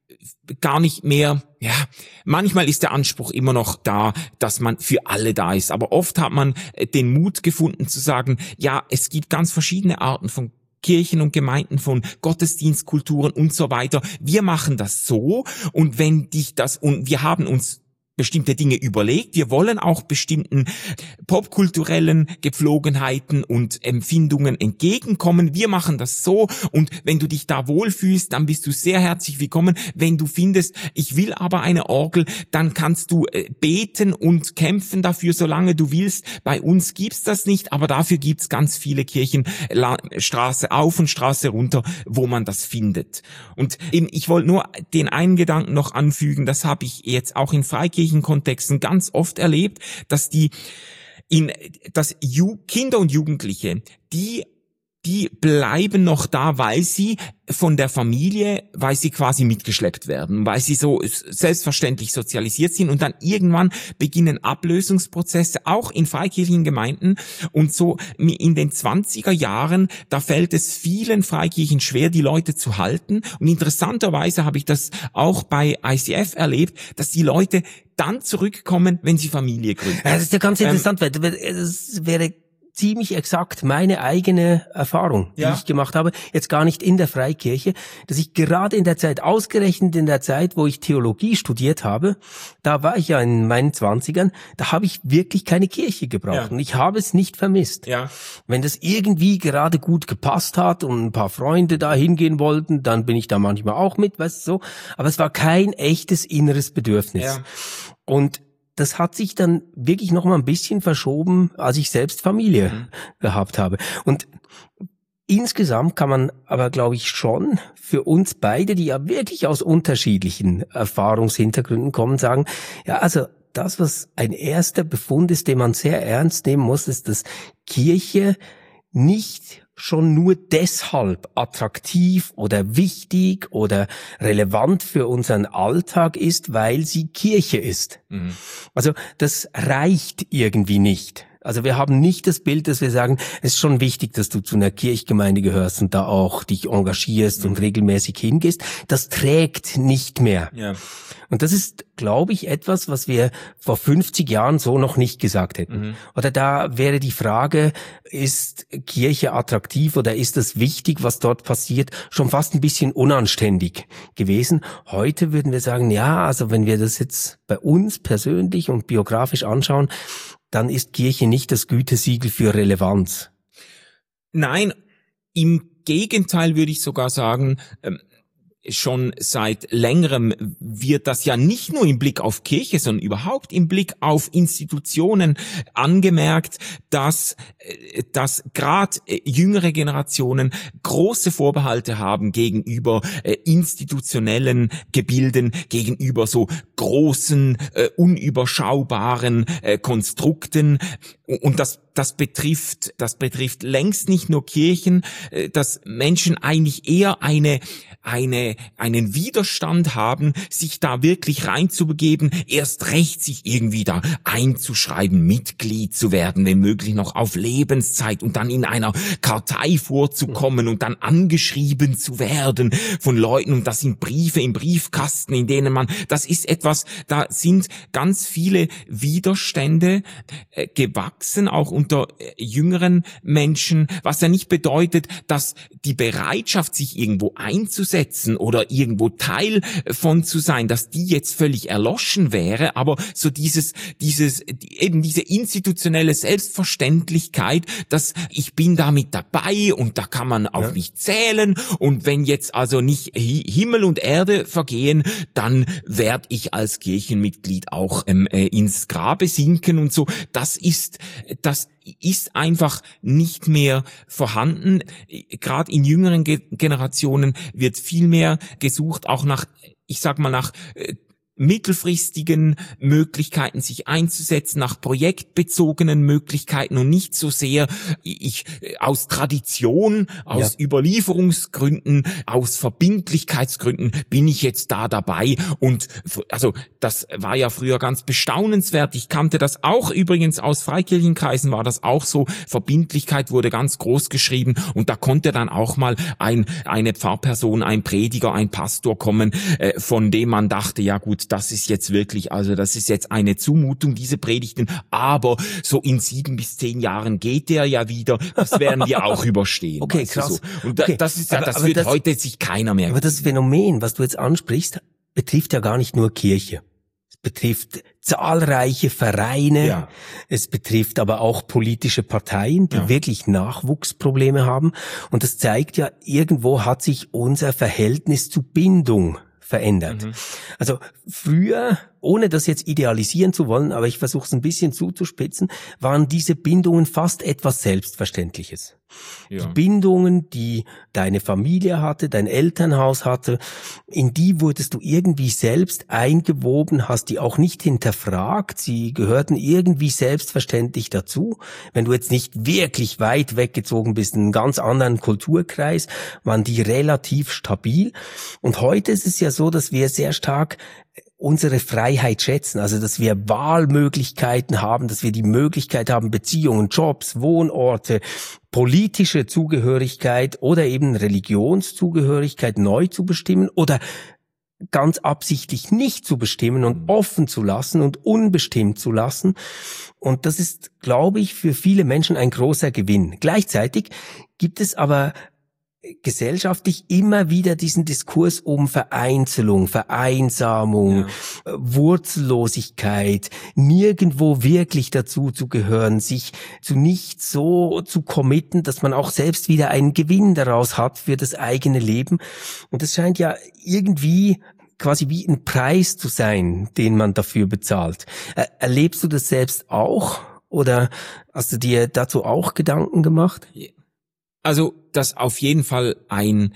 gar nicht mehr, ja, manchmal ist der Anspruch immer noch da, dass man für alle da ist, aber oft hat man den Mut gefunden zu sagen, ja, es gibt ganz verschiedene Arten von Kirchen und Gemeinden, von Gottesdienstkulturen und so weiter. Wir machen das so und wenn dich das, und wir haben uns bestimmte Dinge überlegt. Wir wollen auch bestimmten popkulturellen Gepflogenheiten und Empfindungen entgegenkommen. Wir machen das so und wenn du dich da wohlfühlst, dann bist du sehr herzlich willkommen. Wenn du findest, ich will aber eine Orgel, dann kannst du beten und kämpfen dafür, solange du willst. Bei uns gibt's das nicht, aber dafür gibt's ganz viele Kirchen, Straße auf und Straße runter, wo man das findet. Und eben, ich wollte nur den einen Gedanken noch anfügen, das habe ich jetzt auch in Freikirchen Kontexten ganz oft erlebt, dass die in dass Ju- Kinder und Jugendliche, die die bleiben noch da, weil sie von der Familie, weil sie quasi mitgeschleppt werden, weil sie so selbstverständlich sozialisiert sind und dann irgendwann beginnen Ablösungsprozesse, auch in freikirchlichen Gemeinden und so in den zwanziger Jahren, da fällt es vielen Freikirchen schwer, die Leute zu halten und interessanterweise habe ich das auch bei I C F erlebt, dass die Leute dann zurückkommen, wenn sie Familie gründen. Ja, das ist ja ganz interessant, ähm, weil das wäre ziemlich exakt meine eigene Erfahrung, die ja. ich gemacht habe, jetzt gar nicht in der Freikirche, dass ich gerade in der Zeit, ausgerechnet in der Zeit, wo ich Theologie studiert habe, da war ich ja in meinen Zwanzigern, da habe ich wirklich keine Kirche gebraucht ja. und ich habe es nicht vermisst. Ja. Wenn das irgendwie gerade gut gepasst hat und ein paar Freunde da hingehen wollten, dann bin ich da manchmal auch mit, weißt du so, aber es war kein echtes inneres Bedürfnis. Ja. Und das hat sich dann wirklich noch mal ein bisschen verschoben, als ich selbst Familie mhm. gehabt habe. Und insgesamt kann man aber, glaube ich, schon für uns beide, die ja wirklich aus unterschiedlichen Erfahrungshintergründen kommen, sagen, ja, also das, was ein erster Befund ist, den man sehr ernst nehmen muss, ist, dass Kirche nicht schon nur deshalb attraktiv oder wichtig oder relevant für unseren Alltag ist, weil sie Kirche ist. Mhm. Also das reicht irgendwie nicht. Also wir haben nicht das Bild, dass wir sagen, es ist schon wichtig, dass du zu einer Kirchgemeinde gehörst und da auch dich engagierst mhm. und regelmäßig hingehst. Das trägt nicht mehr. Ja. Und das ist, glaube ich, etwas, was wir vor fünfzig Jahren so noch nicht gesagt hätten. Mhm. Oder da wäre die Frage, ist Kirche attraktiv oder ist das wichtig, was dort passiert, schon fast ein bisschen unanständig gewesen. Heute würden wir sagen, ja, also wenn wir das jetzt bei uns persönlich und biografisch anschauen, dann ist Kirche nicht das Gütesiegel für Relevanz. Nein, im Gegenteil würde ich sogar sagen, ähm, schon seit längerem wird das ja nicht nur im Blick auf Kirche, sondern überhaupt im Blick auf Institutionen angemerkt, dass, dass gerade jüngere Generationen große Vorbehalte haben gegenüber institutionellen Gebilden, gegenüber so großen, unüberschaubaren Konstrukten. Und das Das betrifft, das betrifft längst nicht nur Kirchen, dass Menschen eigentlich eher eine, eine, einen Widerstand haben, sich da wirklich reinzubegeben, erst recht sich irgendwie da einzuschreiben, Mitglied zu werden, wenn möglich noch auf Lebenszeit und dann in einer Kartei vorzukommen und dann angeschrieben zu werden von Leuten und das sind Briefe im Briefkasten, in denen man, das ist etwas, da sind ganz viele Widerstände äh, gewachsen, auch unter äh, jüngeren Menschen, was ja nicht bedeutet, dass die Bereitschaft, sich irgendwo einzusetzen oder irgendwo Teil von zu sein, dass die jetzt völlig erloschen wäre, aber so dieses, dieses, eben diese institutionelle Selbstverständlichkeit, dass ich bin da mit dabei und da kann man auch ja. nicht zählen und wenn jetzt also nicht Himmel und Erde vergehen, dann werde ich als Kirchenmitglied auch ähm, äh, ins Grabe sinken und so. Das ist, das ist einfach nicht mehr vorhanden. Gerade in jüngeren Ge- Generationen wird viel mehr gesucht, auch nach, ich sag mal, nach äh, mittelfristigen Möglichkeiten, sich einzusetzen, nach projektbezogenen Möglichkeiten und nicht so sehr ich aus Tradition, aus ja. Überlieferungsgründen, aus Verbindlichkeitsgründen bin ich jetzt da dabei und also das war ja früher ganz bestaunenswert. Ich kannte das auch übrigens aus Freikirchenkreisen, war das auch so. Verbindlichkeit wurde ganz groß geschrieben und da konnte dann auch mal ein eine Pfarrperson, ein Prediger, ein Pastor kommen, äh, von dem man dachte, ja gut, das ist jetzt wirklich, also das ist jetzt eine Zumutung, diese Predigten, aber so in sieben bis zehn Jahren geht der ja wieder, das werden wir auch überstehen. Okay, krass. So. Und okay. das ist ja, das aber, wird das, heute sich keiner mehr. Aber das Phänomen, was du jetzt ansprichst, betrifft ja gar nicht nur Kirche. Es betrifft zahlreiche Vereine, ja. es betrifft aber auch politische Parteien, die ja. wirklich Nachwuchsprobleme haben. Und das zeigt ja, irgendwo hat sich unser Verhältnis zu Bindung verändert. Mhm. Also früher, ohne das jetzt idealisieren zu wollen, aber ich versuche es ein bisschen zuzuspitzen, waren diese Bindungen fast etwas Selbstverständliches. Ja. Die Bindungen, die deine Familie hatte, dein Elternhaus hatte, in die wurdest du irgendwie selbst eingewoben, hast die auch nicht hinterfragt, sie gehörten irgendwie selbstverständlich dazu. Wenn du jetzt nicht wirklich weit weggezogen bist, in einen ganz anderen Kulturkreis, waren die relativ stabil. Und heute ist es ja so, dass wir sehr stark unsere Freiheit schätzen, also dass wir Wahlmöglichkeiten haben, dass wir die Möglichkeit haben, Beziehungen, Jobs, Wohnorte, politische Zugehörigkeit oder eben Religionszugehörigkeit neu zu bestimmen oder ganz absichtlich nicht zu bestimmen und offen zu lassen und unbestimmt zu lassen. Und das ist, glaube ich, für viele Menschen ein großer Gewinn. Gleichzeitig gibt es aber gesellschaftlich immer wieder diesen Diskurs um Vereinzelung, Vereinsamung, ja. Wurzellosigkeit, nirgendwo wirklich dazu zu gehören, sich zu nicht so zu committen, dass man auch selbst wieder einen Gewinn daraus hat für das eigene Leben. Und das scheint ja irgendwie quasi wie ein Preis zu sein, den man dafür bezahlt. Erlebst du das selbst auch oder hast du dir dazu auch Gedanken gemacht? Also, dass auf jeden Fall ein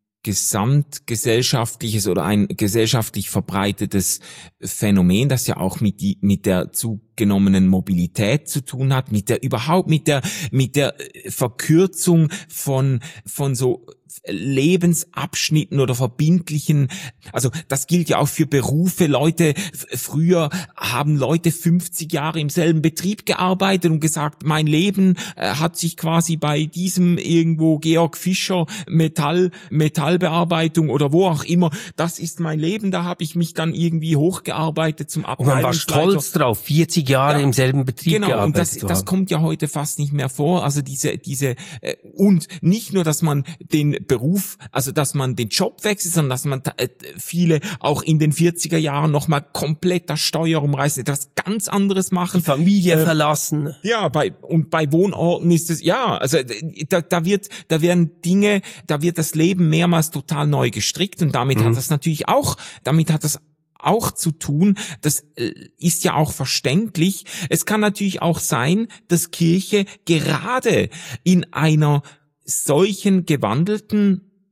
gesamtgesellschaftliches oder ein gesellschaftlich verbreitetes Phänomen, das ja auch mit die, mit der zugenommenen Mobilität zu tun hat, mit der überhaupt, mit der, mit der Verkürzung von, von so Lebensabschnitten oder verbindlichen, also das gilt ja auch für Berufe. Leute, früher haben Leute fünfzig Jahre im selben Betrieb gearbeitet und gesagt, mein Leben äh, hat sich quasi bei diesem irgendwo Georg Fischer Metall, Metallbearbeitung oder wo auch immer, das ist mein Leben, da habe ich mich dann irgendwie hochgearbeitet zum Abteilungsleiter. Und man war stolz drauf, vierzig Jahre ja, im selben Betrieb genau, gearbeitet und das, zu haben. das kommt ja heute fast nicht mehr vor, also diese, diese, äh, und nicht nur, dass man den Beruf, also dass man den Job wechselt, sondern dass man äh, viele auch in den vierziger Jahren nochmal komplett das Steuer umreißen, etwas ganz anderes machen. Die Familie äh, verlassen. Ja, bei, und bei Wohnorten ist es, ja, also da, da wird, da werden Dinge, da wird das Leben mehrmals total neu gestrickt und damit mhm. hat das natürlich auch, damit hat das auch zu tun, das ist ja auch verständlich. Es kann natürlich auch sein, dass Kirche gerade in einer solchen gewandelten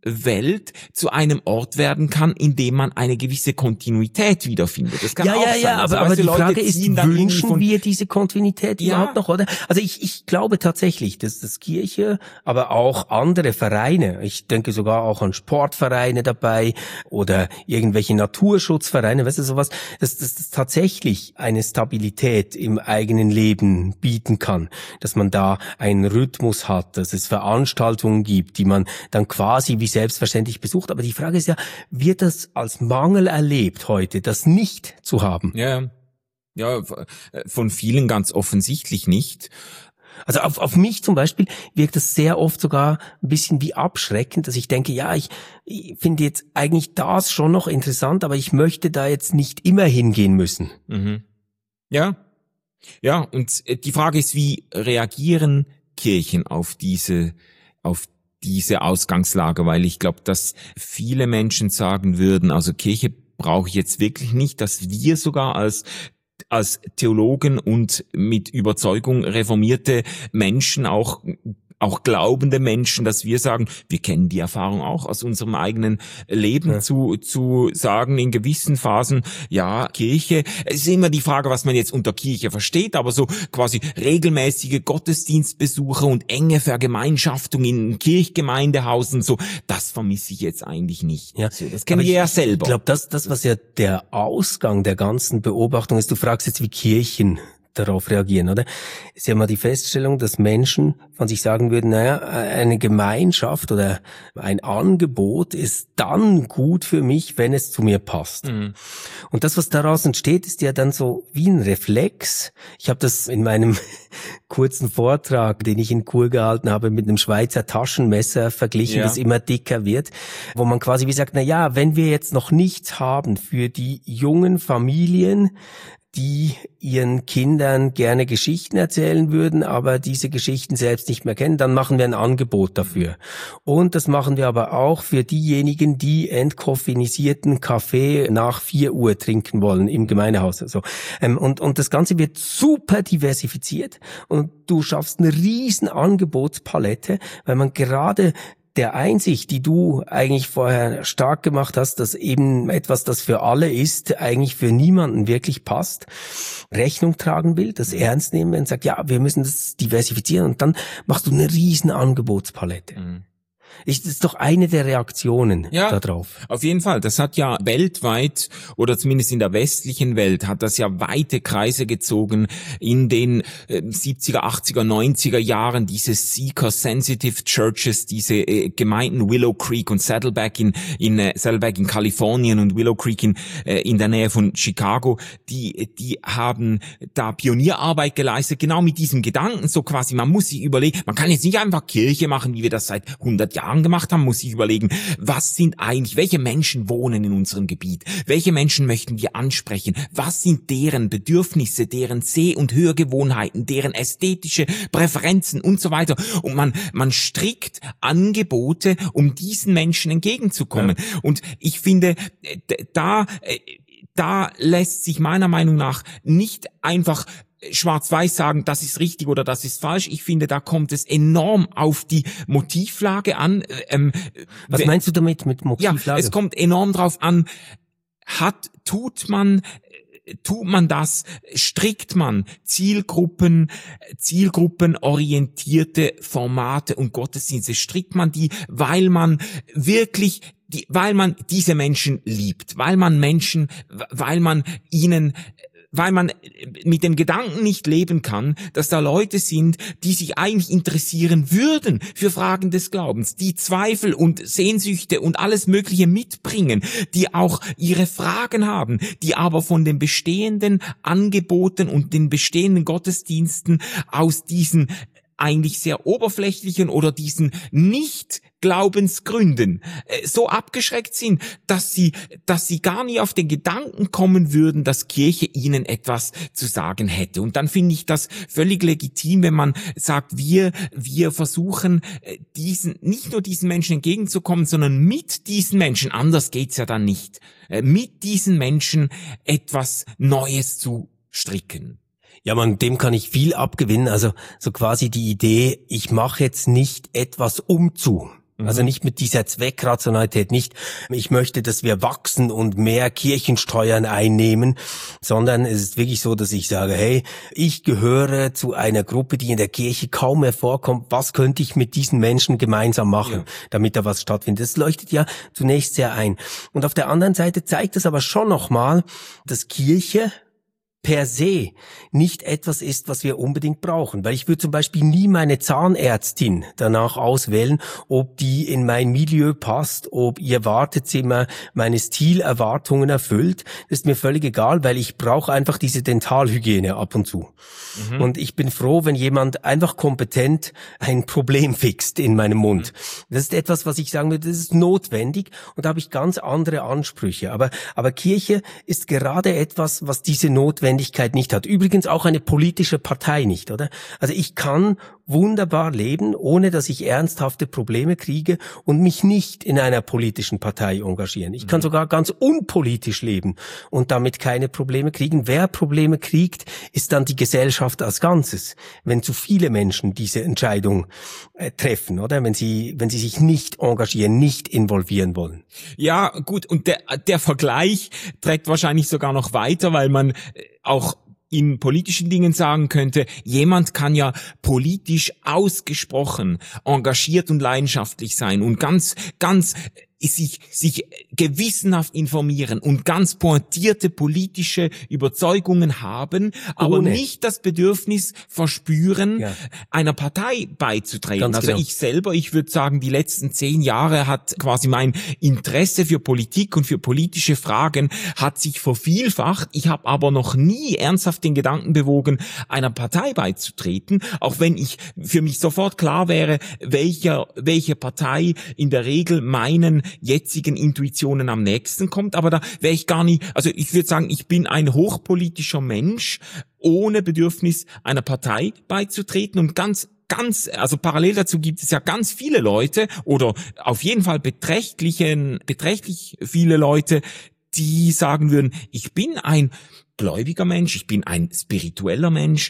Welt zu einem Ort werden kann, in dem man eine gewisse Kontinuität wiederfindet. Das kann ja, auch ja, sein. ja, Also, aber, aber weißt du, die Leute Frage ist, ziehen dann irgendwie wünschen von- wir diese Kontinuität Ja. überhaupt noch, oder? Also ich, ich glaube tatsächlich, dass das Kirche, aber auch andere Vereine, ich denke sogar auch an Sportvereine dabei oder irgendwelche Naturschutzvereine, weißt du, sowas, dass dass das tatsächlich eine Stabilität im eigenen Leben bieten kann, dass man da einen Rhythmus hat, dass es Veranstaltungen gibt, die man dann quasi wie selbstverständlich besucht. Aber die Frage ist ja, wird das als Mangel erlebt heute, das nicht zu haben? Ja, ja, von vielen ganz offensichtlich nicht. Also auf, auf mich zum Beispiel wirkt das sehr oft sogar ein bisschen wie abschreckend, dass ich denke, ja, ich, ich finde jetzt eigentlich das schon noch interessant, aber ich möchte da jetzt nicht immer hingehen müssen. Mhm. Ja, ja, und die Frage ist, wie reagieren Kirchen auf diese, auf diese Ausgangslage, weil ich glaube, dass viele Menschen sagen würden, also Kirche brauche ich jetzt wirklich nicht, dass wir sogar als als Theologen und mit Überzeugung reformierte Menschen, auch auch glaubende Menschen, dass wir sagen, wir kennen die Erfahrung auch aus unserem eigenen Leben, ja. zu zu sagen in gewissen Phasen, ja, Kirche, es ist immer die Frage, was man jetzt unter Kirche versteht, aber so quasi regelmäßige Gottesdienstbesuche und enge Vergemeinschaftung in Kirchgemeindehausen, so, das vermisse ich jetzt eigentlich nicht. Ja. So, das kennen wir ja selber. Ich glaube, das, das, was ja der Ausgang der ganzen Beobachtung ist, du fragst jetzt, wie Kirchen darauf reagieren, oder? Ist ja mal die Feststellung, dass Menschen von sich sagen würden, naja, eine Gemeinschaft oder ein Angebot ist dann gut für mich, wenn es zu mir passt. Mhm. Und das, was daraus entsteht, ist ja dann so wie ein Reflex. Ich habe das in meinem kurzen Vortrag, den ich in Chur gehalten habe, mit einem Schweizer Taschenmesser verglichen, ja. das immer dicker wird, wo man quasi wie sagt, na ja, wenn wir jetzt noch nichts haben für die jungen Familien, die ihren Kindern gerne Geschichten erzählen würden, aber diese Geschichten selbst nicht mehr kennen, dann machen wir ein Angebot dafür. Und das machen wir aber auch für diejenigen, die entkoffinisierten Kaffee nach vier Uhr trinken wollen im Gemeindehaus. Also, ähm, und, und das Ganze wird super diversifiziert und du schaffst eine riesen Angebotspalette, weil man gerade der Einsicht, die du eigentlich vorher stark gemacht hast, dass eben etwas, das für alle ist, eigentlich für niemanden wirklich passt, Rechnung tragen will, das ernst nehmen und sagt, ja, wir müssen das diversifizieren und dann machst du eine riesen Angebotspalette. Mhm. Das ist doch eine der Reaktionen ja, darauf. Auf jeden Fall. Das hat ja weltweit oder zumindest in der westlichen Welt hat das ja weite Kreise gezogen in den äh, siebziger, achtziger, neunziger Jahren, diese Seeker-Sensitive Churches, diese äh, Gemeinden Willow Creek und Saddleback in, in äh, Saddleback in Kalifornien und Willow Creek in, äh, in der Nähe von Chicago, die, die haben da Pionierarbeit geleistet, genau mit diesem Gedanken, so quasi, man muss sich überlegen, man kann jetzt nicht einfach Kirche machen, wie wir das seit hundert Jahren gemacht haben, muss ich überlegen, was sind eigentlich, welche Menschen wohnen in unserem Gebiet, welche Menschen möchten wir ansprechen, was sind deren Bedürfnisse, deren Seh- und Hörgewohnheiten, deren ästhetische Präferenzen und so weiter und man, man strickt Angebote, um diesen Menschen entgegenzukommen. Ja. Und ich finde, da, da lässt sich meiner Meinung nach nicht einfach schwarz-weiß sagen, das ist richtig oder das ist falsch. Ich finde, da kommt es enorm auf die Motivlage an. Ähm, Was meinst du damit mit Motivlage? Ja, es kommt enorm drauf an, hat, tut man, tut man das, strickt man Zielgruppen, zielgruppenorientierte Formate und Gottesdienste, strickt man die, weil man wirklich die, weil man diese Menschen liebt, weil man Menschen, weil man ihnen weil man mit dem Gedanken nicht leben kann, dass da Leute sind, die sich eigentlich interessieren würden für Fragen des Glaubens, die Zweifel und Sehnsüchte und alles Mögliche mitbringen, die auch ihre Fragen haben, die aber von den bestehenden Angeboten und den bestehenden Gottesdiensten aus diesen eigentlich sehr oberflächlichen oder diesen nicht Glaubensgründen so abgeschreckt sind, dass sie, dass sie gar nie auf den Gedanken kommen würden, dass Kirche ihnen etwas zu sagen hätte. Und dann finde ich das völlig legitim, wenn man sagt, wir, wir versuchen diesen, nicht nur diesen Menschen entgegenzukommen, sondern mit diesen Menschen, anders geht's ja dann nicht, mit diesen Menschen etwas Neues zu stricken. Ja, man, dem kann ich viel abgewinnen. Also so quasi die Idee, ich mache jetzt nicht etwas um zu. Also nicht mit dieser Zweckrationalität, nicht ich möchte, dass wir wachsen und mehr Kirchensteuern einnehmen, sondern es ist wirklich so, dass ich sage, hey, ich gehöre zu einer Gruppe, die in der Kirche kaum mehr vorkommt. Was könnte ich mit diesen Menschen gemeinsam machen, ja, damit da was stattfindet? Das leuchtet ja zunächst sehr ein. Und auf der anderen Seite zeigt es aber schon nochmal, dass Kirche per se nicht etwas ist, was wir unbedingt brauchen. Weil ich würde zum Beispiel nie meine Zahnärztin danach auswählen, ob die in mein Milieu passt, ob ihr Wartezimmer meine Stilerwartungen erfüllt. Das ist mir völlig egal, weil ich brauche einfach diese Dentalhygiene ab und zu. Mhm. Und ich bin froh, wenn jemand einfach kompetent ein Problem fixt in meinem Mund. Mhm. Das ist etwas, was ich sagen würde, das ist notwendig und da habe ich ganz andere Ansprüche. Aber, aber Kirche ist gerade etwas, was diese Notwendigkeit nicht hat. Übrigens auch eine politische Partei nicht, oder? Also ich kann wunderbar leben, ohne dass ich ernsthafte Probleme kriege und mich nicht in einer politischen Partei engagieren. Ich kann sogar ganz unpolitisch leben und damit keine Probleme kriegen. Wer Probleme kriegt, ist dann die Gesellschaft als Ganzes, wenn zu viele Menschen diese Entscheidung äh, treffen, oder? Wenn sie, wenn sie sich nicht engagieren, nicht involvieren wollen. Ja, gut. Und der, der Vergleich trägt wahrscheinlich sogar noch weiter, weil man auch in politischen Dingen sagen könnte, jemand kann ja politisch ausgesprochen engagiert und leidenschaftlich sein und ganz, ganz sich, sich gewissenhaft informieren und ganz pointierte politische Überzeugungen haben, aber Ohne. nicht das Bedürfnis verspüren, ja. einer Partei beizutreten. Ganz also genau. ich selber, ich würde sagen, die letzten zehn Jahre hat quasi mein Interesse für Politik und für politische Fragen hat sich vervielfacht. Ich habe aber noch nie ernsthaft den Gedanken bewogen, einer Partei beizutreten, auch wenn ich für mich sofort klar wäre, welcher, welche Partei in der Regel meinen jetzigen Intuitionen am nächsten kommt, aber da wäre ich gar nicht, also ich würde sagen, ich bin ein hochpolitischer Mensch, ohne Bedürfnis einer Partei beizutreten und ganz Ganz, also parallel dazu gibt es ja ganz viele Leute oder auf jeden Fall beträchtlichen, beträchtlich viele Leute, die sagen würden, ich bin ein gläubiger Mensch, ich bin ein spiritueller Mensch.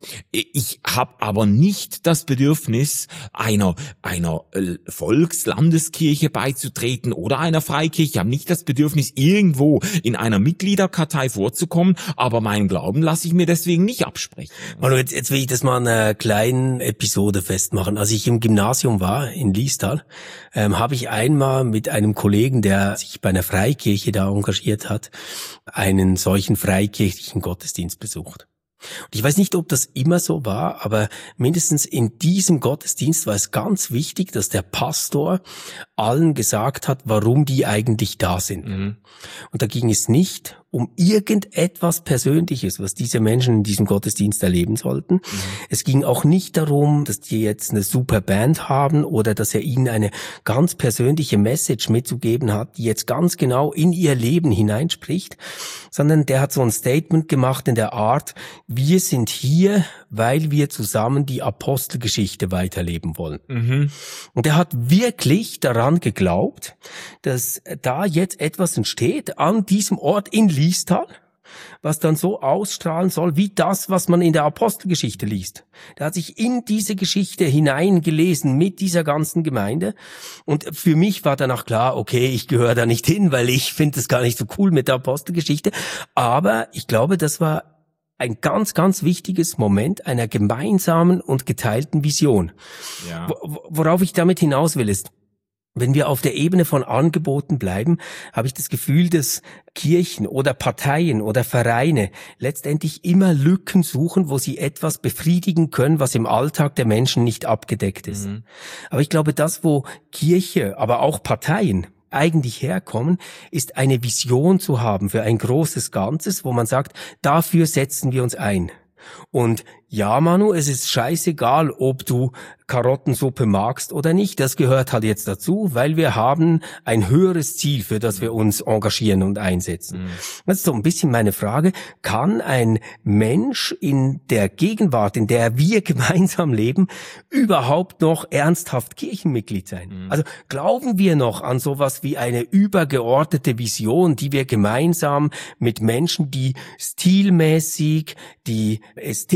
Ich habe aber nicht das Bedürfnis, einer einer Volkslandeskirche beizutreten oder einer Freikirche. Ich habe nicht das Bedürfnis, irgendwo in einer Mitgliederkartei vorzukommen, aber meinen Glauben lasse ich mir deswegen nicht absprechen. Manu, jetzt, jetzt will ich das mal in einer kleinen Episode festmachen. Als ich im Gymnasium war, in Liestal, ähm, habe ich einmal mit einem Kollegen, der sich bei einer Freikirche da engagiert hat, einen solchen freikirchlichen Gottesdienst besucht. Und ich weiß nicht, ob das immer so war, aber mindestens in diesem Gottesdienst war es ganz wichtig, dass der Pastor allen gesagt hat, warum die eigentlich da sind. Mhm. Und da ging es nicht um irgendetwas Persönliches, was diese Menschen in diesem Gottesdienst erleben sollten. Mhm. Es ging auch nicht darum, dass die jetzt eine super Band haben oder dass er ihnen eine ganz persönliche Message mitzugeben hat, die jetzt ganz genau in ihr Leben hineinspricht, sondern der hat so ein Statement gemacht in der Art, wir sind hier, weil wir zusammen die Apostelgeschichte weiterleben wollen. Mhm. Und er hat wirklich daran geglaubt, dass da jetzt etwas entsteht an diesem Ort in Liestal, was dann so ausstrahlen soll, wie das, was man in der Apostelgeschichte liest. Der hat sich in diese Geschichte hineingelesen mit dieser ganzen Gemeinde. Und für mich war danach klar, okay, ich gehöre da nicht hin, weil ich finde es gar nicht so cool mit der Apostelgeschichte. Aber ich glaube, das war ein ganz, ganz wichtiges Moment einer gemeinsamen und geteilten Vision. Ja. Worauf ich damit hinaus will, ist, wenn wir auf der Ebene von Angeboten bleiben, habe ich das Gefühl, dass Kirchen oder Parteien oder Vereine letztendlich immer Lücken suchen, wo sie etwas befriedigen können, was im Alltag der Menschen nicht abgedeckt ist. Mhm. Aber ich glaube, das, wo Kirche, aber auch Parteien eigentlich herkommen, ist eine Vision zu haben für ein großes Ganzes, wo man sagt, dafür setzen wir uns ein. Und ja, Manu, es ist scheißegal, ob du Karottensuppe magst oder nicht. Das gehört halt jetzt dazu, weil wir haben ein höheres Ziel, für das wir uns engagieren und einsetzen. Mhm. Das ist so ein bisschen meine Frage. Kann ein Mensch in der Gegenwart, in der wir gemeinsam leben, überhaupt noch ernsthaft Kirchenmitglied sein? Mhm. Also glauben wir noch an sowas wie eine übergeordnete Vision, die wir gemeinsam mit Menschen, die stilmäßig, die ästhetisch,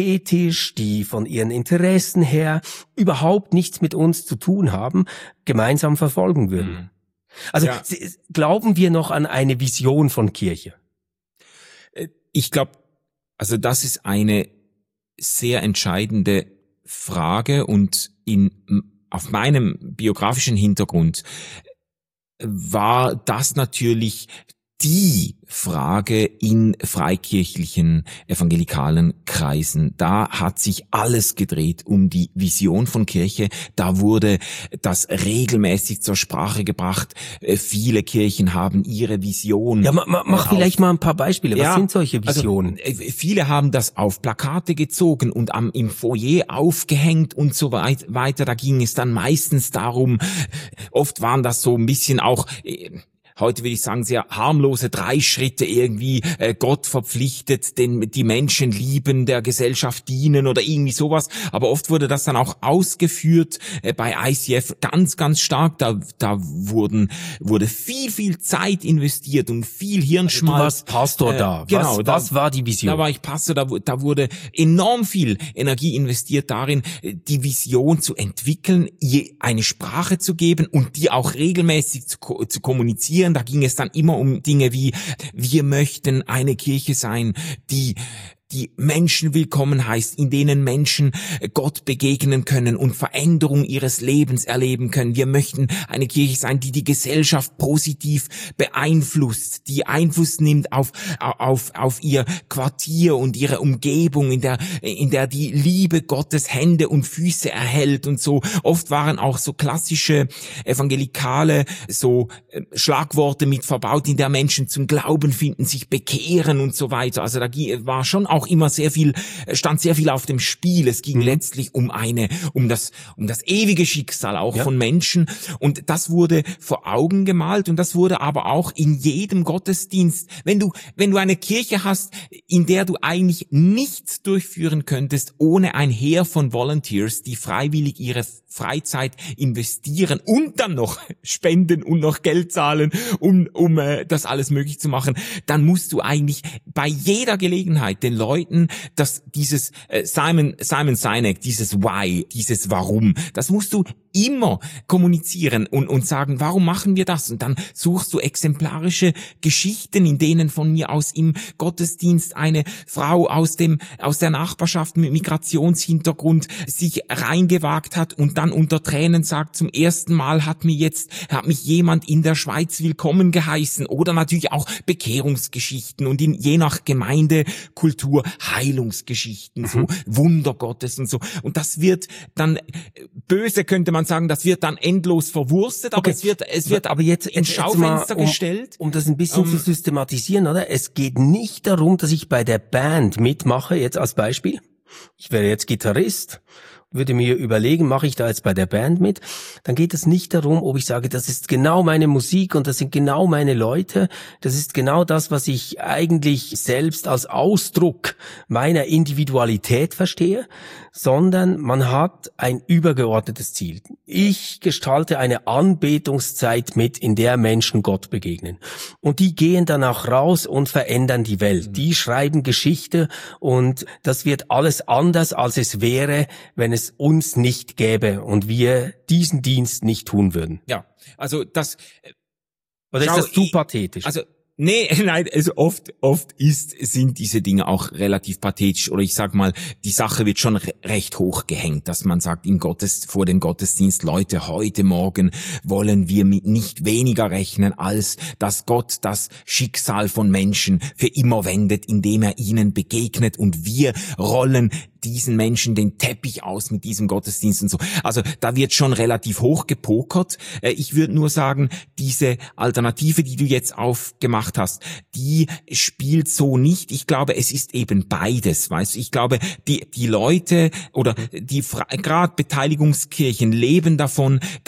politisch, die von ihren Interessen her überhaupt nichts mit uns zu tun haben, gemeinsam verfolgen würden. Mhm. Also ja. Glauben wir noch an eine Vision von Kirche? Ich glaube, also das ist eine sehr entscheidende Frage und in, auf meinem biografischen Hintergrund war das natürlich die Frage in freikirchlichen evangelikalen Kreisen. Da hat sich alles gedreht um die Vision von Kirche. Da wurde das regelmäßig zur Sprache gebracht. Viele Kirchen haben ihre Vision. Ja, mach, mach auf, vielleicht mal ein paar Beispiele. Was ja, sind solche Visionen? Also, viele haben das auf Plakate gezogen und am, im Foyer aufgehängt und so weit, weiter. Da ging es dann meistens darum, oft waren das so ein bisschen auch heute will ich sagen, sehr harmlose drei Schritte irgendwie, äh, Gott verpflichtet, den die Menschen lieben, der Gesellschaft dienen oder irgendwie sowas. Aber oft wurde das dann auch ausgeführt äh, bei I C F ganz, ganz stark. Da da wurden wurde viel, viel Zeit investiert und viel Hirnschmalz. Also du warst Pastor äh, da. Genau. Was, da, was war die Vision? Da war ich Pastor, da, da wurde enorm viel Energie investiert darin, die Vision zu entwickeln, ihr eine Sprache zu geben und die auch regelmäßig zu, zu kommunizieren. Da ging es dann immer um Dinge wie, wir möchten eine Kirche sein, die die Menschen willkommen heißt, in denen Menschen Gott begegnen können und Veränderung ihres Lebens erleben können. Wir möchten eine Kirche sein, die die Gesellschaft positiv beeinflusst, die Einfluss nimmt auf auf auf ihr Quartier und ihre Umgebung, in der in der die Liebe Gottes Hände und Füße erhält und so. Oft waren auch so klassische evangelikale so Schlagworte mit verbaut, in der Menschen zum Glauben finden, sich bekehren und so weiter. Also da war schon auch auch immer sehr viel, stand sehr viel auf dem Spiel. Es ging mhm. letztlich um eine, um das, um das ewige Schicksal auch ja. von Menschen. Und das wurde vor Augen gemalt und das wurde aber auch in jedem Gottesdienst. Wenn du, wenn du eine Kirche hast, in der du eigentlich nichts durchführen könntest, ohne ein Heer von Volunteers, die freiwillig ihre Freizeit investieren und dann noch spenden und noch Geld zahlen, um, um äh, das alles möglich zu machen, dann musst du eigentlich bei jeder Gelegenheit den Leuten, dass dieses äh, Simon Simon Sinek, dieses Why, dieses Warum, das musst du immer kommunizieren und und sagen, warum machen wir das? Und dann suchst du exemplarische Geschichten, in denen von mir aus im Gottesdienst eine Frau aus dem aus der Nachbarschaft mit Migrationshintergrund sich reingewagt hat und dann unter Tränen sagt, zum ersten Mal hat mir jetzt hat mich jemand in der Schweiz willkommen geheißen, oder natürlich auch Bekehrungsgeschichten und in je nach Gemeindekultur Heilungsgeschichten, mhm. so Wunder Gottes und so. Und das wird dann böse, könnte man sagen, das wird dann endlos verwurstet, aber okay. es wird es wird aber jetzt ins Schaufenster um, gestellt. Um das ein bisschen um, zu systematisieren, oder? Es geht nicht darum, dass ich bei der Band mitmache, jetzt als Beispiel. Ich wäre jetzt Gitarrist, würde mir überlegen, mache ich da jetzt bei der Band mit, dann geht es nicht darum, ob ich sage, das ist genau meine Musik und das sind genau meine Leute, das ist genau das, was ich eigentlich selbst als Ausdruck meiner Individualität verstehe, sondern man hat ein übergeordnetes Ziel. Ich gestalte eine Anbetungszeit mit, in der Menschen Gott begegnen. Und die gehen dann auch raus und verändern die Welt. Die schreiben Geschichte und das wird alles anders, als es wäre, wenn es uns nicht gäbe und wir diesen Dienst nicht tun würden. Ja, also das... Oder ist das zu pathetisch? Also Nee, nein, also oft, oft ist, sind diese Dinge auch relativ pathetisch, oder ich sag mal, die Sache wird schon re- recht hoch gehängt, dass man sagt, im Gottes, vor dem Gottesdienst, Leute, heute Morgen wollen wir mit nicht weniger rechnen, als dass Gott das Schicksal von Menschen für immer wendet, indem er ihnen begegnet, und wir rollen diesen Menschen den Teppich aus mit diesem Gottesdienst und so. Also da wird schon relativ hoch gepokert. Ich würde nur sagen, diese Alternative, die du jetzt aufgemacht hast, die spielt so nicht. Ich glaube, es ist eben beides, weißt du. Ich glaube, die die Leute oder die gerade Beteiligungskirchen leben davon, dass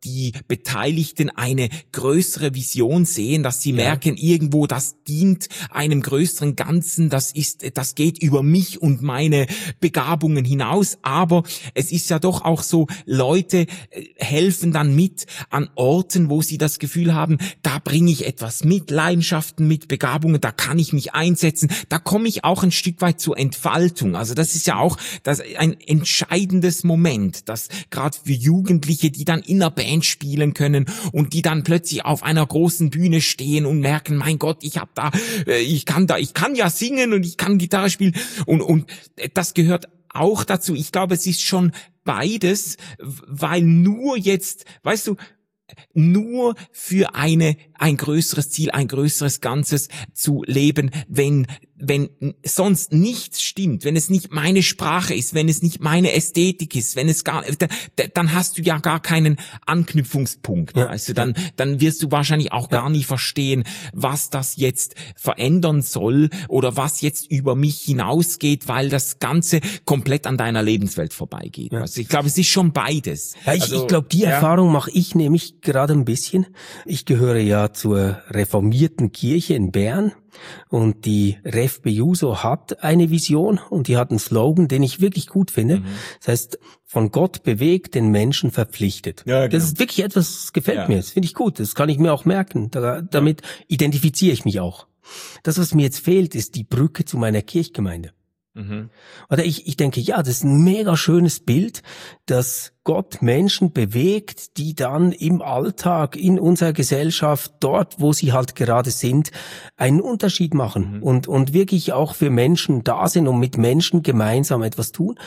die Beteiligten eine größere Vision sehen, dass sie ja. merken, irgendwo das dient einem größeren Ganzen, das ist, das geht über mich und meine Begabungen hinaus, aber es ist ja doch auch so, Leute helfen dann mit an Orten, wo sie das Gefühl haben, da bringe ich etwas mit, Leidenschaften mit, Begabungen, da kann ich mich einsetzen, da komme ich auch ein Stück weit zur Entfaltung. Also das ist ja auch das ein entscheidendes Moment, dass gerade für Jugendliche, die dann in einer Band spielen können und die dann plötzlich auf einer großen Bühne stehen und merken, mein Gott, ich habe da, ich kann da, ich kann ja singen und ich kann Gitarre spielen und und das gehört auch dazu. Ich glaube, es ist schon beides, weil nur jetzt, weißt du, nur für eine ein größeres Ziel, ein größeres Ganzes zu leben, wenn wenn sonst nichts stimmt, wenn es nicht meine Sprache ist, wenn es nicht meine Ästhetik ist, wenn es gar, dann hast du ja gar keinen Anknüpfungspunkt, ja. weißt du, dann dann wirst du wahrscheinlich auch gar nicht verstehen, was das jetzt verändern soll oder was jetzt über mich hinausgeht, weil das Ganze komplett an deiner Lebenswelt vorbeigeht. Ja. Also ich glaube, es ist schon beides. Ja, ich also, ich glaube, die ja. Erfahrung mache ich nämlich gerade ein bisschen. Ich gehöre ja zur reformierten Kirche in Bern. Und die Ref Bejuso hat eine Vision und die hat einen Slogan, den ich wirklich gut finde. Mhm. Das heißt, von Gott bewegt, den Menschen verpflichtet. Ja, genau. Das ist wirklich etwas, das gefällt ja. mir. Das finde ich gut. Das kann ich mir auch merken. Da, damit ja. identifiziere ich mich auch. Das, was mir jetzt fehlt, ist die Brücke zu meiner Kirchgemeinde. Mhm. Oder ich, ich denke, ja, das ist ein mega schönes Bild, dass Gott Menschen bewegt, die dann im Alltag, in unserer Gesellschaft, dort, wo sie halt gerade sind, einen Unterschied machen mhm. und, und wirklich auch für Menschen da sind und mit Menschen gemeinsam etwas tun.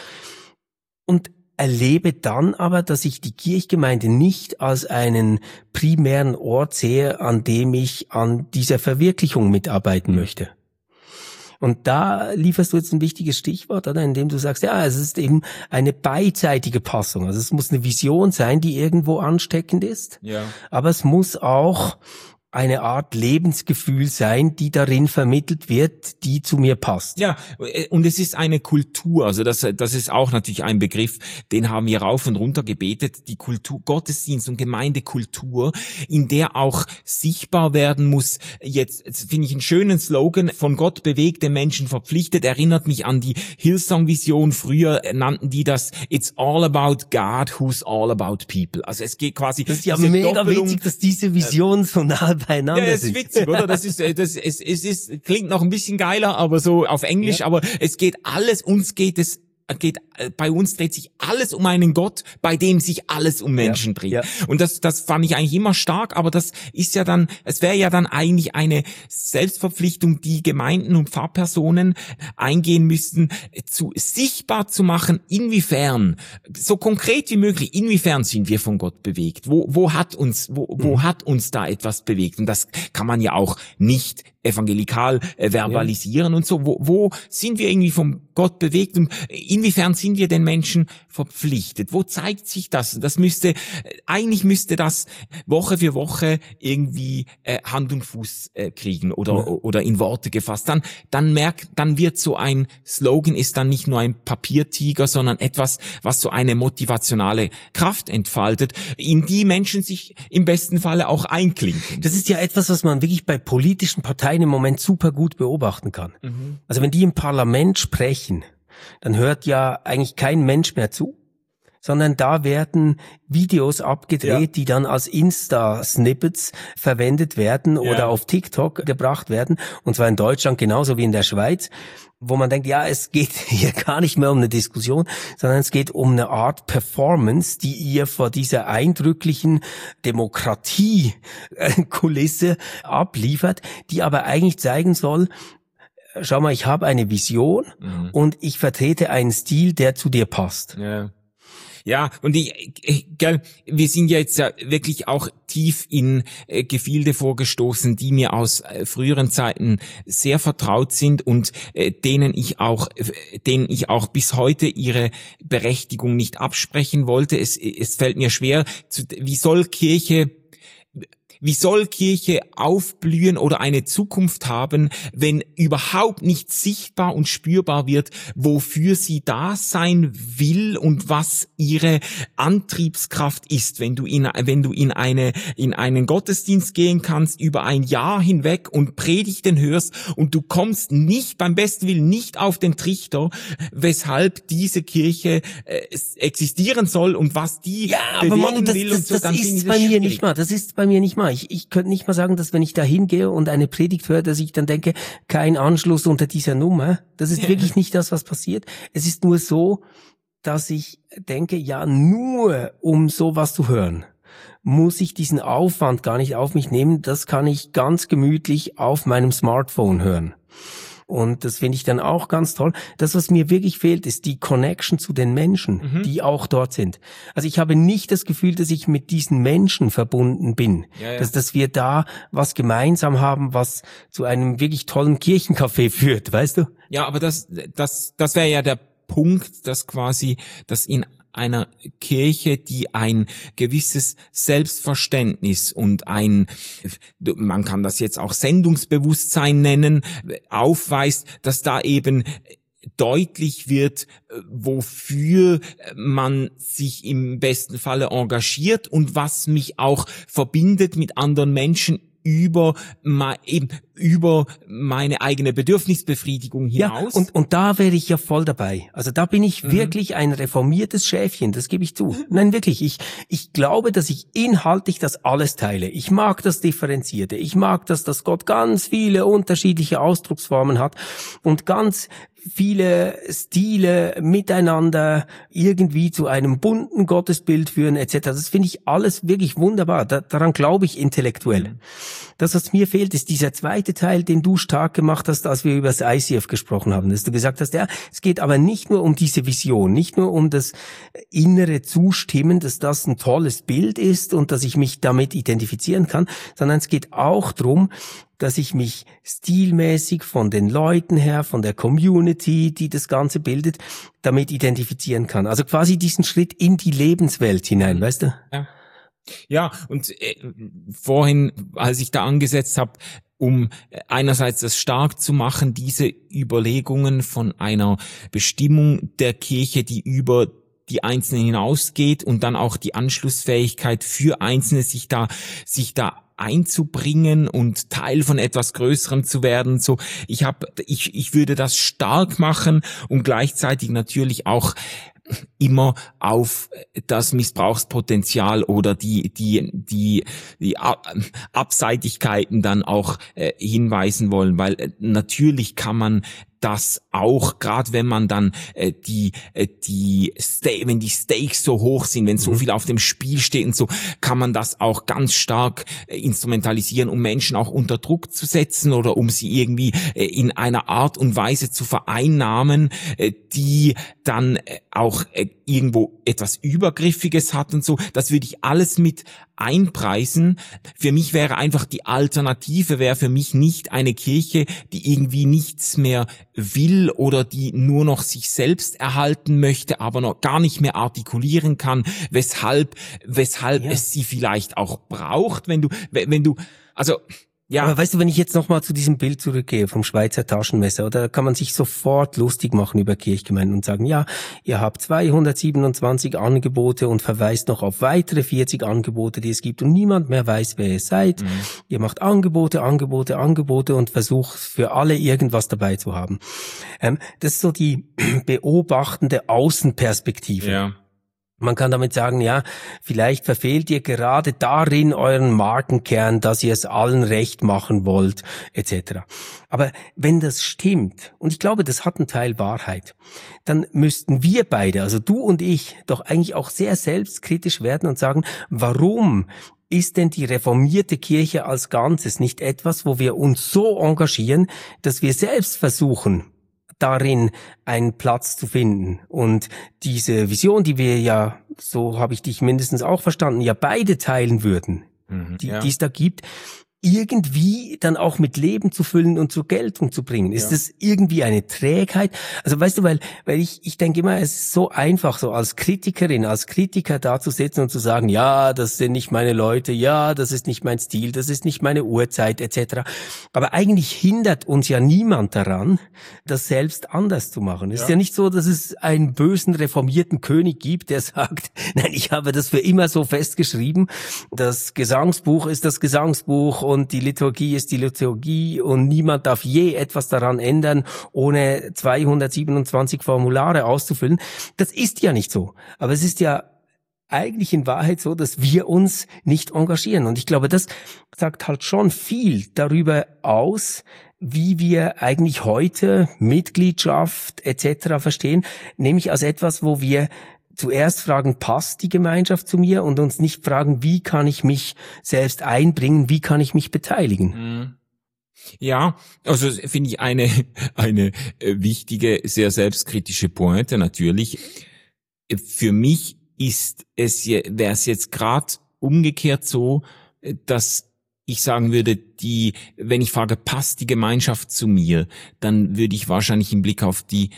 Und erlebe dann aber, dass ich die Kirchgemeinde nicht als einen primären Ort sehe, an dem ich an dieser Verwirklichung mitarbeiten möchte. Und da lieferst du jetzt ein wichtiges Stichwort, oder, indem du sagst, ja, es ist eben eine beidseitige Passung. Also es muss eine Vision sein, die irgendwo ansteckend ist, ja. aber es muss auch eine Art Lebensgefühl sein, die darin vermittelt wird, die zu mir passt. Ja, und es ist eine Kultur, also das, das ist auch natürlich ein Begriff, den haben wir rauf und runter gebetet, die Kultur, Gottesdienst und Gemeindekultur, in der auch sichtbar werden muss, jetzt, jetzt finde ich einen schönen Slogan, von Gott bewegte Menschen verpflichtet, erinnert mich an die Hillsong-Vision, früher nannten die das, it's all about God, who's all about people. Also es geht quasi... Das ist ja mega witzig, dass diese Vision so nah beieinander ja, es ist witzig, oder? Das ist, das, es, es ist, klingt noch ein bisschen geiler, aber so auf Englisch, ja. aber es geht alles, uns geht es, geht, bei uns dreht sich alles um einen Gott, bei dem sich alles um Menschen ja, dreht. Ja. Und das, das fand ich eigentlich immer stark, aber das ist ja dann, es wäre ja dann eigentlich eine Selbstverpflichtung, die Gemeinden und Pfarrpersonen eingehen müssten, zu sichtbar zu machen, inwiefern, so konkret wie möglich, inwiefern sind wir von Gott bewegt? Wo, wo hat uns, wo, wo mhm. hat uns da etwas bewegt? Und das kann man ja auch nicht evangelikal äh, verbalisieren ja. und so. Wo, wo sind wir irgendwie vom Gott bewegt und inwiefern sind wir den Menschen verpflichtet? Wo zeigt sich das? Das müsste, eigentlich müsste das Woche für Woche irgendwie äh, Hand und Fuß äh, kriegen oder ja. oder in Worte gefasst. Dann dann merkt, dann wird so ein Slogan ist dann nicht nur ein Papiertiger, sondern etwas, was so eine motivationale Kraft entfaltet, in die Menschen sich im besten Falle auch einklinken. Das ist ja etwas, was man wirklich bei politischen Parteien im Moment super gut beobachten kann. Mhm. Also wenn die im Parlament sprechen, dann hört ja eigentlich kein Mensch mehr zu, sondern da werden Videos abgedreht, ja. die dann als Insta-Snippets verwendet werden ja. oder auf TikTok gebracht werden, und zwar in Deutschland genauso wie in der Schweiz, wo man denkt, ja, es geht hier gar nicht mehr um eine Diskussion, sondern es geht um eine Art Performance, die ihr vor dieser eindrücklichen Demokratie-Kulisse abliefert, die aber eigentlich zeigen soll, schau mal, ich habe eine Vision mhm. und ich vertrete einen Stil, der zu dir passt. Ja. Ja, und ich, ich, gell, wir sind ja jetzt ja wirklich auch tief in äh, Gefilde vorgestoßen, die mir aus äh, früheren Zeiten sehr vertraut sind und äh, denen ich auch, äh, denen ich auch bis heute ihre Berechtigung nicht absprechen wollte. Es, es fällt mir schwer, zu, wie soll Kirche Wie soll Kirche aufblühen oder eine Zukunft haben, wenn überhaupt nicht sichtbar und spürbar wird, wofür sie da sein will und was ihre Antriebskraft ist? Wenn du in, wenn du in eine, in einen Gottesdienst gehen kannst über ein Jahr hinweg und Predigten hörst und du kommst nicht, beim besten Willen, nicht auf den Trichter, weshalb diese Kirche äh, existieren soll und was die ja, bewegen aber Mann, das, will das, und so, das dann ist finde ich bei das mir schwierig. nicht mal. Das ist bei mir nicht mal. Ich, ich könnte nicht mal sagen, dass wenn ich da hingehe und eine Predigt höre, dass ich dann denke, kein Anschluss unter dieser Nummer. Das ist wirklich nicht das, was passiert. Es ist nur so, dass ich denke, ja, nur um sowas zu hören, muss ich diesen Aufwand gar nicht auf mich nehmen. Das kann ich ganz gemütlich auf meinem Smartphone hören. Und das finde ich dann auch ganz toll. Das, was mir wirklich fehlt, ist die Connection zu den Menschen, mhm. die auch dort sind. Also ich habe nicht das Gefühl, dass ich mit diesen Menschen verbunden bin. Ja, ja. Dass, dass wir da was gemeinsam haben, was zu einem wirklich tollen Kirchencafé führt, weißt du? Ja, aber das, das, das wäre ja der Punkt, dass quasi, dass in einer Kirche, die ein gewisses Selbstverständnis und ein, man kann das jetzt auch Sendungsbewusstsein nennen, aufweist, dass da eben deutlich wird, wofür man sich im besten Falle engagiert und was mich auch verbindet mit anderen Menschen über eben über meine eigene Bedürfnisbefriedigung hinaus. Ja, und und da wäre ich ja voll dabei. Also da bin ich mhm. wirklich ein reformiertes Schäfchen, das gebe ich zu. Nein, wirklich, ich ich glaube, dass ich inhaltlich das alles teile. Ich mag das Differenzierte. Ich mag das, dass Gott ganz viele unterschiedliche Ausdrucksformen hat und ganz viele Stile miteinander irgendwie zu einem bunten Gottesbild führen et cetera. Das finde ich alles wirklich wunderbar. Da, daran glaube ich intellektuell. Das, was mir fehlt, ist dieser zweite Teil, den du stark gemacht hast, als wir über das I C F gesprochen haben. Dass du gesagt hast, ja, es geht aber nicht nur um diese Vision, nicht nur um das innere Zustimmen, dass das ein tolles Bild ist und dass ich mich damit identifizieren kann, sondern es geht auch darum, dass ich mich stilmäßig von den Leuten her, von der Community, die das Ganze bildet, damit identifizieren kann. Also quasi diesen Schritt in die Lebenswelt hinein, weißt du? Ja, ja und äh, vorhin, als ich da angesetzt habe, um einerseits das stark zu machen, diese Überlegungen von einer Bestimmung der Kirche, die über die Einzelnen hinausgeht und dann auch die Anschlussfähigkeit für Einzelne, sich da, sich da einzubringen und Teil von etwas Größerem zu werden. So, ich habe, ich, ich würde das stark machen und gleichzeitig natürlich auch immer auf das Missbrauchspotenzial oder die die die die Abseitigkeiten dann auch äh, hinweisen wollen, weil äh, natürlich kann man das auch, gerade wenn man dann äh, die äh, die Sta- wenn die Stakes so hoch sind, wenn so viel auf dem Spiel steht und so, kann man das auch ganz stark äh, instrumentalisieren, um Menschen auch unter Druck zu setzen oder um sie irgendwie äh, in einer Art und Weise zu vereinnahmen, äh, die dann äh, auch äh, irgendwo etwas Übergriffiges hat und so. Das würde ich alles mit einpreisen. Für mich wäre einfach die Alternative, wäre für mich nicht eine Kirche, die irgendwie nichts mehr will oder die nur noch sich selbst erhalten möchte, aber noch gar nicht mehr artikulieren kann, weshalb, weshalb ja. es sie vielleicht auch braucht, wenn du, wenn du, also, ja. Aber weißt du, wenn ich jetzt nochmal zu diesem Bild zurückgehe vom Schweizer Taschenmesser, oder kann man sich sofort lustig machen über Kirchgemeinden und sagen, ja, ihr habt zweihundertsiebenundzwanzig Angebote und verweist noch auf weitere vierzig Angebote, die es gibt und niemand mehr weiß, wer ihr seid. Mhm. Ihr macht Angebote, Angebote, Angebote und versucht für alle irgendwas dabei zu haben. Ähm, das ist so die beobachtende Außenperspektive. Ja. Man kann damit sagen, ja, vielleicht verfehlt ihr gerade darin euren Markenkern, dass ihr es allen recht machen wollt, et cetera. Aber wenn das stimmt, und ich glaube, das hat einen Teil Wahrheit, dann müssten wir beide, also du und ich, doch eigentlich auch sehr selbstkritisch werden und sagen, warum ist denn die reformierte Kirche als Ganzes nicht etwas, wo wir uns so engagieren, dass wir selbst versuchen, darin einen Platz zu finden. Und diese Vision, die wir ja, so habe ich dich mindestens auch verstanden, ja beide teilen würden, mhm, die, ja. die es da gibt, irgendwie dann auch mit Leben zu füllen und zur Geltung zu bringen? Ist es ja. irgendwie eine Trägheit? Also weißt du, weil weil ich ich denke immer, es ist so einfach, so als Kritikerin, als Kritiker da zu sitzen und zu sagen, ja, das sind nicht meine Leute, ja, das ist nicht mein Stil, das ist nicht meine Uhrzeit et cetera. Aber eigentlich hindert uns ja niemand daran, das selbst anders zu machen. Es ja. ist ja nicht so, dass es einen bösen reformierten König gibt, der sagt, nein, ich habe das für immer so festgeschrieben, das Gesangsbuch ist das Gesangsbuch und die Liturgie ist die Liturgie und niemand darf je etwas daran ändern, ohne zweihundertsiebenundzwanzig Formulare auszufüllen. Das ist ja nicht so. Aber es ist ja eigentlich in Wahrheit so, dass wir uns nicht engagieren. Und ich glaube, das sagt halt schon viel darüber aus, wie wir eigentlich heute Mitgliedschaft et cetera verstehen, nämlich als etwas, wo wir zuerst fragen, passt die Gemeinschaft zu mir, und uns nicht fragen, wie kann ich mich selbst einbringen, wie kann ich mich beteiligen. Ja, also finde ich eine eine wichtige, sehr selbstkritische Pointe natürlich. Für mich ist es wäre es jetzt gerade umgekehrt so, dass ich sagen würde, die, wenn ich frage, passt die Gemeinschaft zu mir, dann würde ich wahrscheinlich im Blick auf die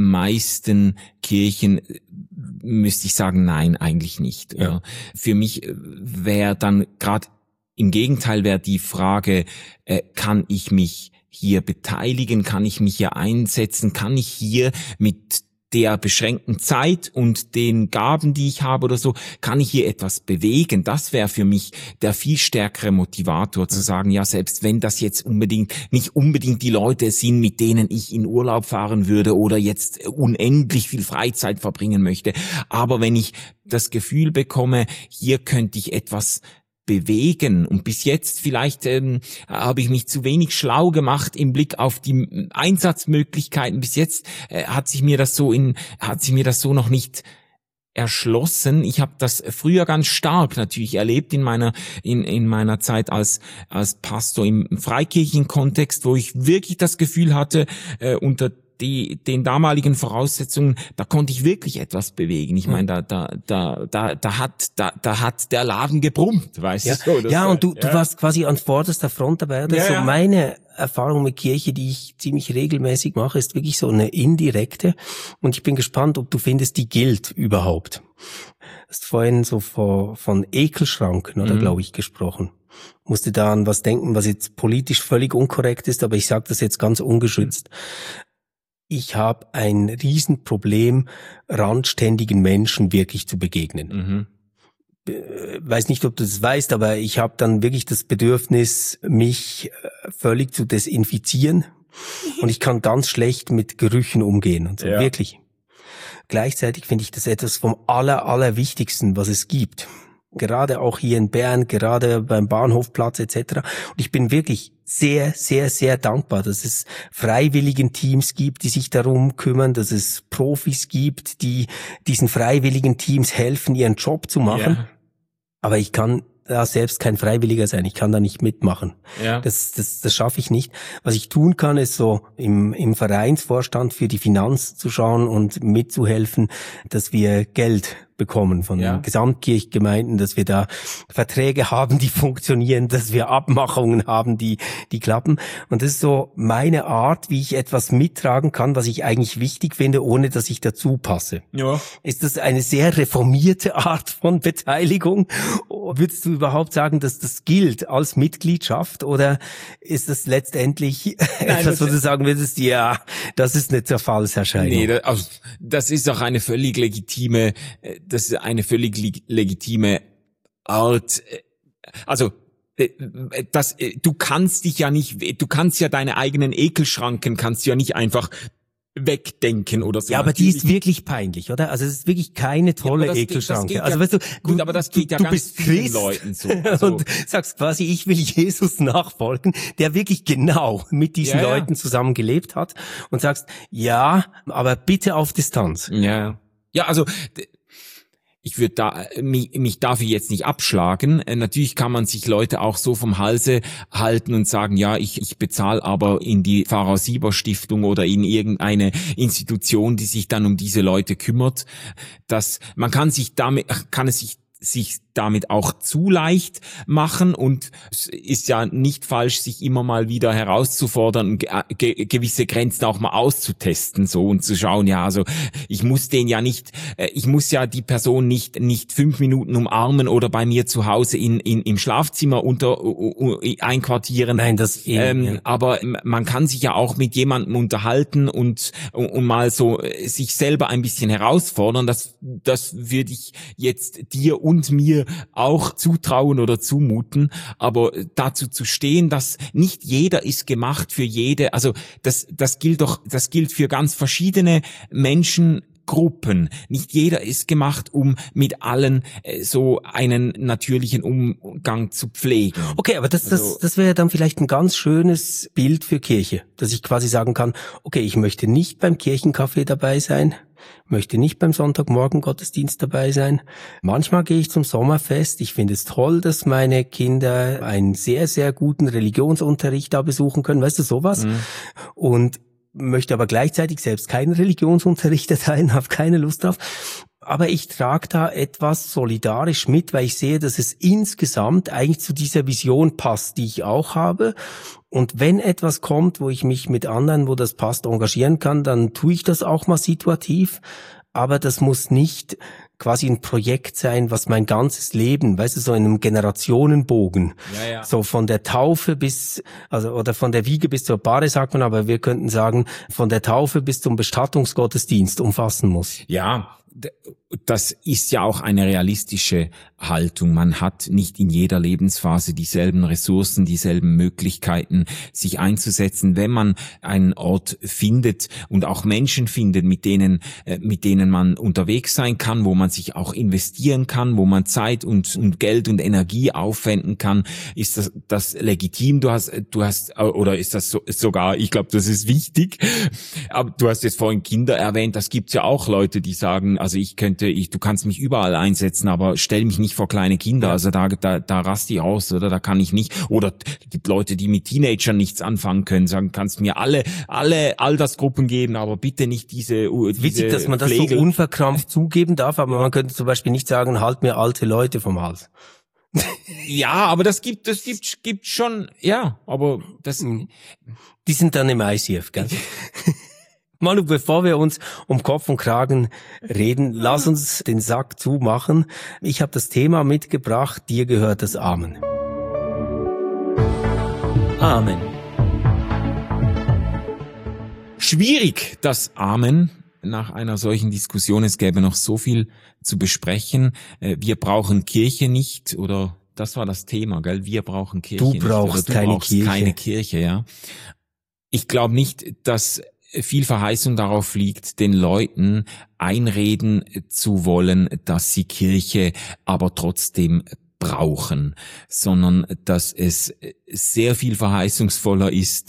meisten Kirchen müsste ich sagen, nein, eigentlich nicht. Ja. Für mich wäre dann gerade im Gegenteil wäre die Frage, äh, kann ich mich hier beteiligen, kann ich mich hier einsetzen, kann ich hier mit der beschränkten Zeit und den Gaben, die ich habe oder so, kann ich hier etwas bewegen? Das wäre für mich der viel stärkere Motivator, zu sagen, ja, selbst wenn das jetzt unbedingt, nicht unbedingt die Leute sind, mit denen ich in Urlaub fahren würde oder jetzt unendlich viel Freizeit verbringen möchte, aber wenn ich das Gefühl bekomme, hier könnte ich etwas bewegen, und bis jetzt vielleicht ähm, habe ich mich zu wenig schlau gemacht im Blick auf die Einsatzmöglichkeiten. Bis jetzt äh, hat sich mir das so in hat sich mir das so noch nicht erschlossen. Ich habe das früher ganz stark natürlich erlebt in meiner in in meiner Zeit als als Pastor im Freikirchenkontext, wo ich wirklich das Gefühl hatte, äh, unter die den damaligen Voraussetzungen, da konnte ich wirklich etwas bewegen. Ich meine, da da da da da hat da da hat der Laden gebrummt, weißt ja. du? So, ja, und du ja. du warst quasi an vorderster Front dabei. Das ja, ist so ja. meine Erfahrung mit Kirche, die ich ziemlich regelmäßig mache, ist wirklich so eine indirekte. Und ich bin gespannt, ob du findest, die gilt überhaupt. Du hast vorhin so von, von Ekelschranken, oder mhm. glaube ich, gesprochen. Musste da an was denken, was jetzt politisch völlig unkorrekt ist, aber ich sage das jetzt ganz ungeschützt. Mhm. Ich habe ein Riesenproblem, randständigen Menschen wirklich zu begegnen. Mhm. Weiß nicht, ob du das weißt, aber ich habe dann wirklich das Bedürfnis, mich völlig zu desinfizieren. Und ich kann ganz schlecht mit Gerüchen umgehen und so, ja. wirklich. Gleichzeitig finde ich das etwas vom aller, allerwichtigsten, was es gibt. Gerade auch hier in Bern, gerade beim Bahnhofplatz et cetera. Und ich bin wirklich sehr, sehr, sehr dankbar, dass es freiwilligen Teams gibt, die sich darum kümmern, dass es Profis gibt, die diesen freiwilligen Teams helfen, ihren Job zu machen. Ja. Aber ich kann da selbst kein Freiwilliger sein. Ich kann da nicht mitmachen. Ja. Das, das, das schaffe ich nicht. Was ich tun kann, ist so im, im Vereinsvorstand für die Finanz zu schauen und mitzuhelfen, dass wir Geld bekommen von ja. den Gesamtkirchgemeinden, dass wir da Verträge haben, die funktionieren, dass wir Abmachungen haben, die die klappen. Und das ist so meine Art, wie ich etwas mittragen kann, was ich eigentlich wichtig finde, ohne dass ich dazu passe. Ja. Ist das eine sehr reformierte Art von Beteiligung? Würdest du überhaupt sagen, dass das gilt als Mitgliedschaft, oder ist das letztendlich Nein, etwas, wo du sagen würdest, ja, das ist eine Zerfallserscheinung? Nee, das, also, das ist auch eine völlig legitime Das ist eine völlig legitime Art. Also, das, du kannst dich ja nicht, du kannst ja deine eigenen Ekelschranken, kannst du ja nicht einfach wegdenken oder so. Ja, aber die ist wirklich peinlich, oder? Also es ist wirklich keine tolle ja, das, Ekelschranke. Das also ja, weißt du, gut, aber das geht ja du ganz bist vielen Christ Leuten so. so. Und sagst quasi, ich will Jesus nachfolgen, der wirklich genau mit diesen ja, Leuten zusammen gelebt hat, und sagst, ja, aber bitte auf Distanz. Ja, ja, also ich würde da mich, mich dafür jetzt nicht abschlagen. Äh, natürlich kann man sich Leute auch so vom Halse halten und sagen, ja, ich ich bezahle aber in die Pfarrer Sieber Stiftung oder in irgendeine Institution, die sich dann um diese Leute kümmert. Dass man kann sich damit kann es sich sich damit auch zu leicht machen, und es ist ja nicht falsch, sich immer mal wieder herauszufordern, ge ge gewisse Grenzen auch mal auszutesten, so, und zu schauen, ja, also ich muss den ja nicht, äh, ich muss ja die Person nicht nicht fünf Minuten umarmen oder bei mir zu Hause in, in im Schlafzimmer unter uh, uh, einquartieren. Nein, das eh, ähm, ja. Aber man kann sich ja auch mit jemandem unterhalten und, und, und mal so sich selber ein bisschen herausfordern. Das, das würde ich jetzt dir und mir auch zutrauen oder zumuten. Aber dazu zu stehen, dass nicht jeder ist gemacht für jede, also das, das gilt doch, das gilt für ganz verschiedene Menschen, Gruppen. Nicht jeder ist gemacht, um mit allen äh, so einen natürlichen Umgang zu pflegen. Okay, aber das, Also, das, das wäre dann vielleicht ein ganz schönes Bild für Kirche, dass ich quasi sagen kann, okay, ich möchte nicht beim Kirchenkaffee dabei sein, möchte nicht beim Sonntagmorgen Gottesdienst dabei sein. Manchmal gehe ich zum Sommerfest. Ich finde es toll, dass meine Kinder einen sehr, sehr guten Religionsunterricht da besuchen können. Weißt du, sowas? Mhm. Und möchte aber gleichzeitig selbst keinen Religionsunterricht erteilen, habe keine Lust drauf. Aber ich trage da etwas solidarisch mit, weil ich sehe, dass es insgesamt eigentlich zu dieser Vision passt, die ich auch habe. Und wenn etwas kommt, wo ich mich mit anderen, wo das passt, engagieren kann, dann tue ich das auch mal situativ. Aber das muss nicht quasi ein Projekt sein, was mein ganzes Leben, weißt du, so in einem Generationenbogen, ja, ja. so von der Taufe bis, also oder von der Wiege bis zur Bahre sagt man, aber wir könnten sagen, von der Taufe bis zum Bestattungsgottesdienst umfassen muss. Ja, das ist ja auch eine realistische Haltung. Man hat nicht in jeder Lebensphase dieselben Ressourcen, dieselben Möglichkeiten, sich einzusetzen. Wenn man einen Ort findet und auch Menschen findet, mit denen, mit denen man unterwegs sein kann, wo man sich auch investieren kann, wo man Zeit und, und Geld und Energie aufwenden kann, ist das, das legitim. Du hast, du hast, oder ist das so, sogar, ich glaube, das ist wichtig. Aber du hast jetzt vorhin Kinder erwähnt. Das gibt's ja auch Leute, die sagen, also ich könnte, ich, du kannst mich überall einsetzen, aber stell mich nicht vor kleine Kinder, also da, da, da raste ich aus, oder da kann ich nicht, oder es gibt Leute, die mit Teenagern nichts anfangen können, sagen, kannst mir alle, alle Altersgruppen geben, aber bitte nicht diese, diese Witzig, dass man das Pflegel. so unverkrampft zugeben darf, aber man könnte zum Beispiel nicht sagen, halt mir alte Leute vom Hals. Ja, aber das gibt, das gibt, gibt schon, ja, aber das, die sind dann im I C F, gell? Manu, bevor wir uns um Kopf und Kragen reden, lass uns den Sack zumachen. Ich habe das Thema mitgebracht, dir gehört das Amen. Amen. Schwierig, das Amen. Nach einer solchen Diskussion, es gäbe noch so viel zu besprechen. Wir brauchen Kirche nicht, oder das war das Thema, gell? Wir brauchen Kirche du nicht. Brauchst du keine brauchst Kirche. keine Kirche, ja. Ich glaube nicht, dass viel Verheißung darauf liegt, den Leuten einreden zu wollen, dass sie Kirche aber trotzdem brauchen, sondern dass es sehr viel verheißungsvoller ist,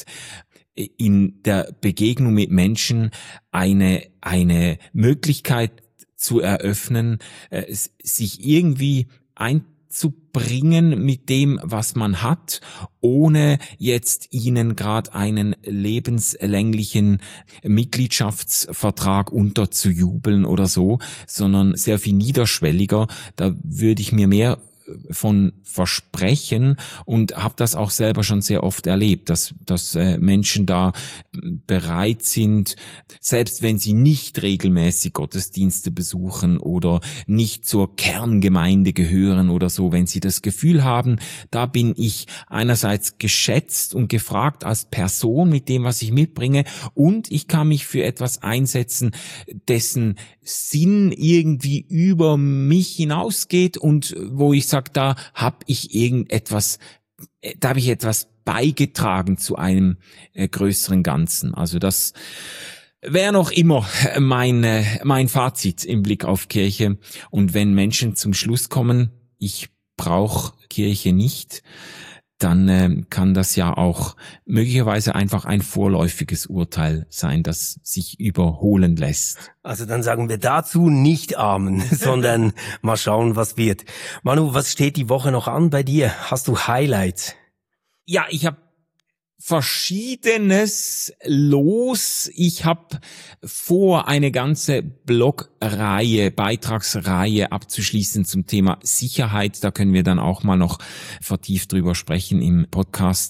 in der Begegnung mit Menschen eine, eine Möglichkeit zu eröffnen, sich irgendwie einzubringen mit dem, was man hat, ohne jetzt ihnen gerade einen lebenslänglichen Mitgliedschaftsvertrag unterzujubeln oder so, sondern sehr viel niederschwelliger. Da würde ich mir mehr von versprechen und habe das auch selber schon sehr oft erlebt, dass dass äh, Menschen da bereit sind, selbst wenn sie nicht regelmäßig Gottesdienste besuchen oder nicht zur Kerngemeinde gehören oder so, wenn sie das Gefühl haben, da bin ich einerseits geschätzt und gefragt als Person mit dem, was ich mitbringe, und ich kann mich für etwas einsetzen, dessen Sinn irgendwie über mich hinausgeht und wo ich sage, da habe ich irgendetwas, da habe ich etwas beigetragen zu einem äh, größeren Ganzen. Also das wäre noch immer mein, äh, mein Fazit im Blick auf Kirche. Und wenn Menschen zum Schluss kommen, ich brauche Kirche nicht, dann äh, kann das ja auch möglicherweise einfach ein vorläufiges Urteil sein, das sich überholen lässt. Also dann sagen wir dazu nicht Amen, sondern mal schauen, was wird. Manu, was steht die Woche noch an bei dir? Hast du Highlights? Ja, ich habe Verschiedenes los. Ich habe vor, eine ganze Blogreihe, Beitragsreihe abzuschließen zum Thema Sicherheit. Da können wir dann auch mal noch vertieft drüber sprechen im Podcast.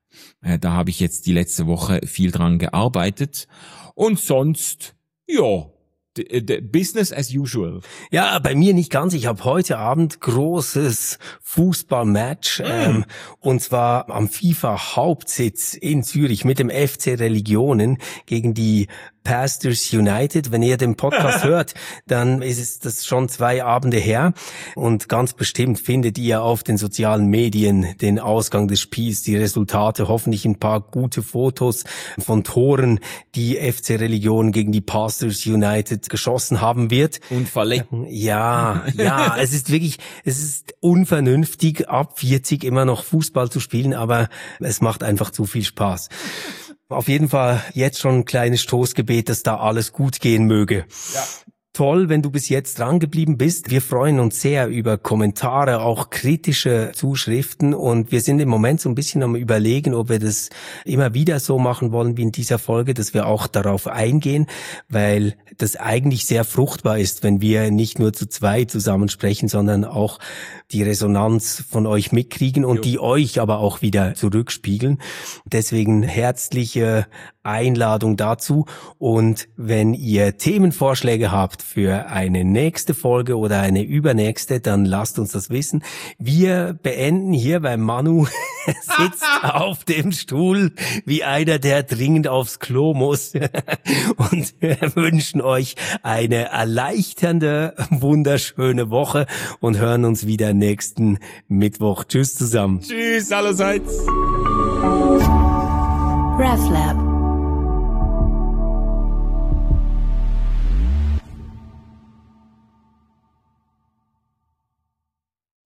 Da habe ich jetzt die letzte Woche viel dran gearbeitet. Und sonst, ja, Business as usual. Ja, bei mir nicht ganz. Ich habe heute Abend großes Fußballmatch mm. ähm, und zwar am FIFA-Hauptsitz in Zürich mit dem F C Religionen gegen die Pastors United. Wenn ihr den Podcast hört, dann ist es das schon zwei Abende her und ganz bestimmt findet ihr auf den sozialen Medien den Ausgang des Spiels, die Resultate, hoffentlich ein paar gute Fotos von Toren, die F C Religion gegen die Pastors United geschossen haben wird. Und verlegt. Ja, ja, es ist wirklich, es ist unvernünftig, ab vierzig immer noch Fußball zu spielen, aber es macht einfach zu viel Spaß. Auf jeden Fall jetzt schon ein kleines Stoßgebet, dass da alles gut gehen möge. Ja. Toll, wenn du bis jetzt dran geblieben bist. Wir freuen uns sehr über Kommentare, auch kritische Zuschriften und wir sind im Moment so ein bisschen am Überlegen, ob wir das immer wieder so machen wollen wie in dieser Folge, dass wir auch darauf eingehen, weil das eigentlich sehr fruchtbar ist, wenn wir nicht nur zu zweit zusammen sprechen, sondern auch die Resonanz von euch mitkriegen und jo. die euch aber auch wieder zurückspiegeln. Deswegen herzliche Einladung dazu und wenn ihr Themenvorschläge habt für eine nächste Folge oder eine übernächste, dann lasst uns das wissen. Wir beenden hier, weil Manu sitzt auf dem Stuhl wie einer, der dringend aufs Klo muss und wir wünschen euch eine erleichternde, wunderschöne Woche und hören uns wieder nächsten Mittwoch. Tschüss zusammen. Tschüss allerseits. RefLab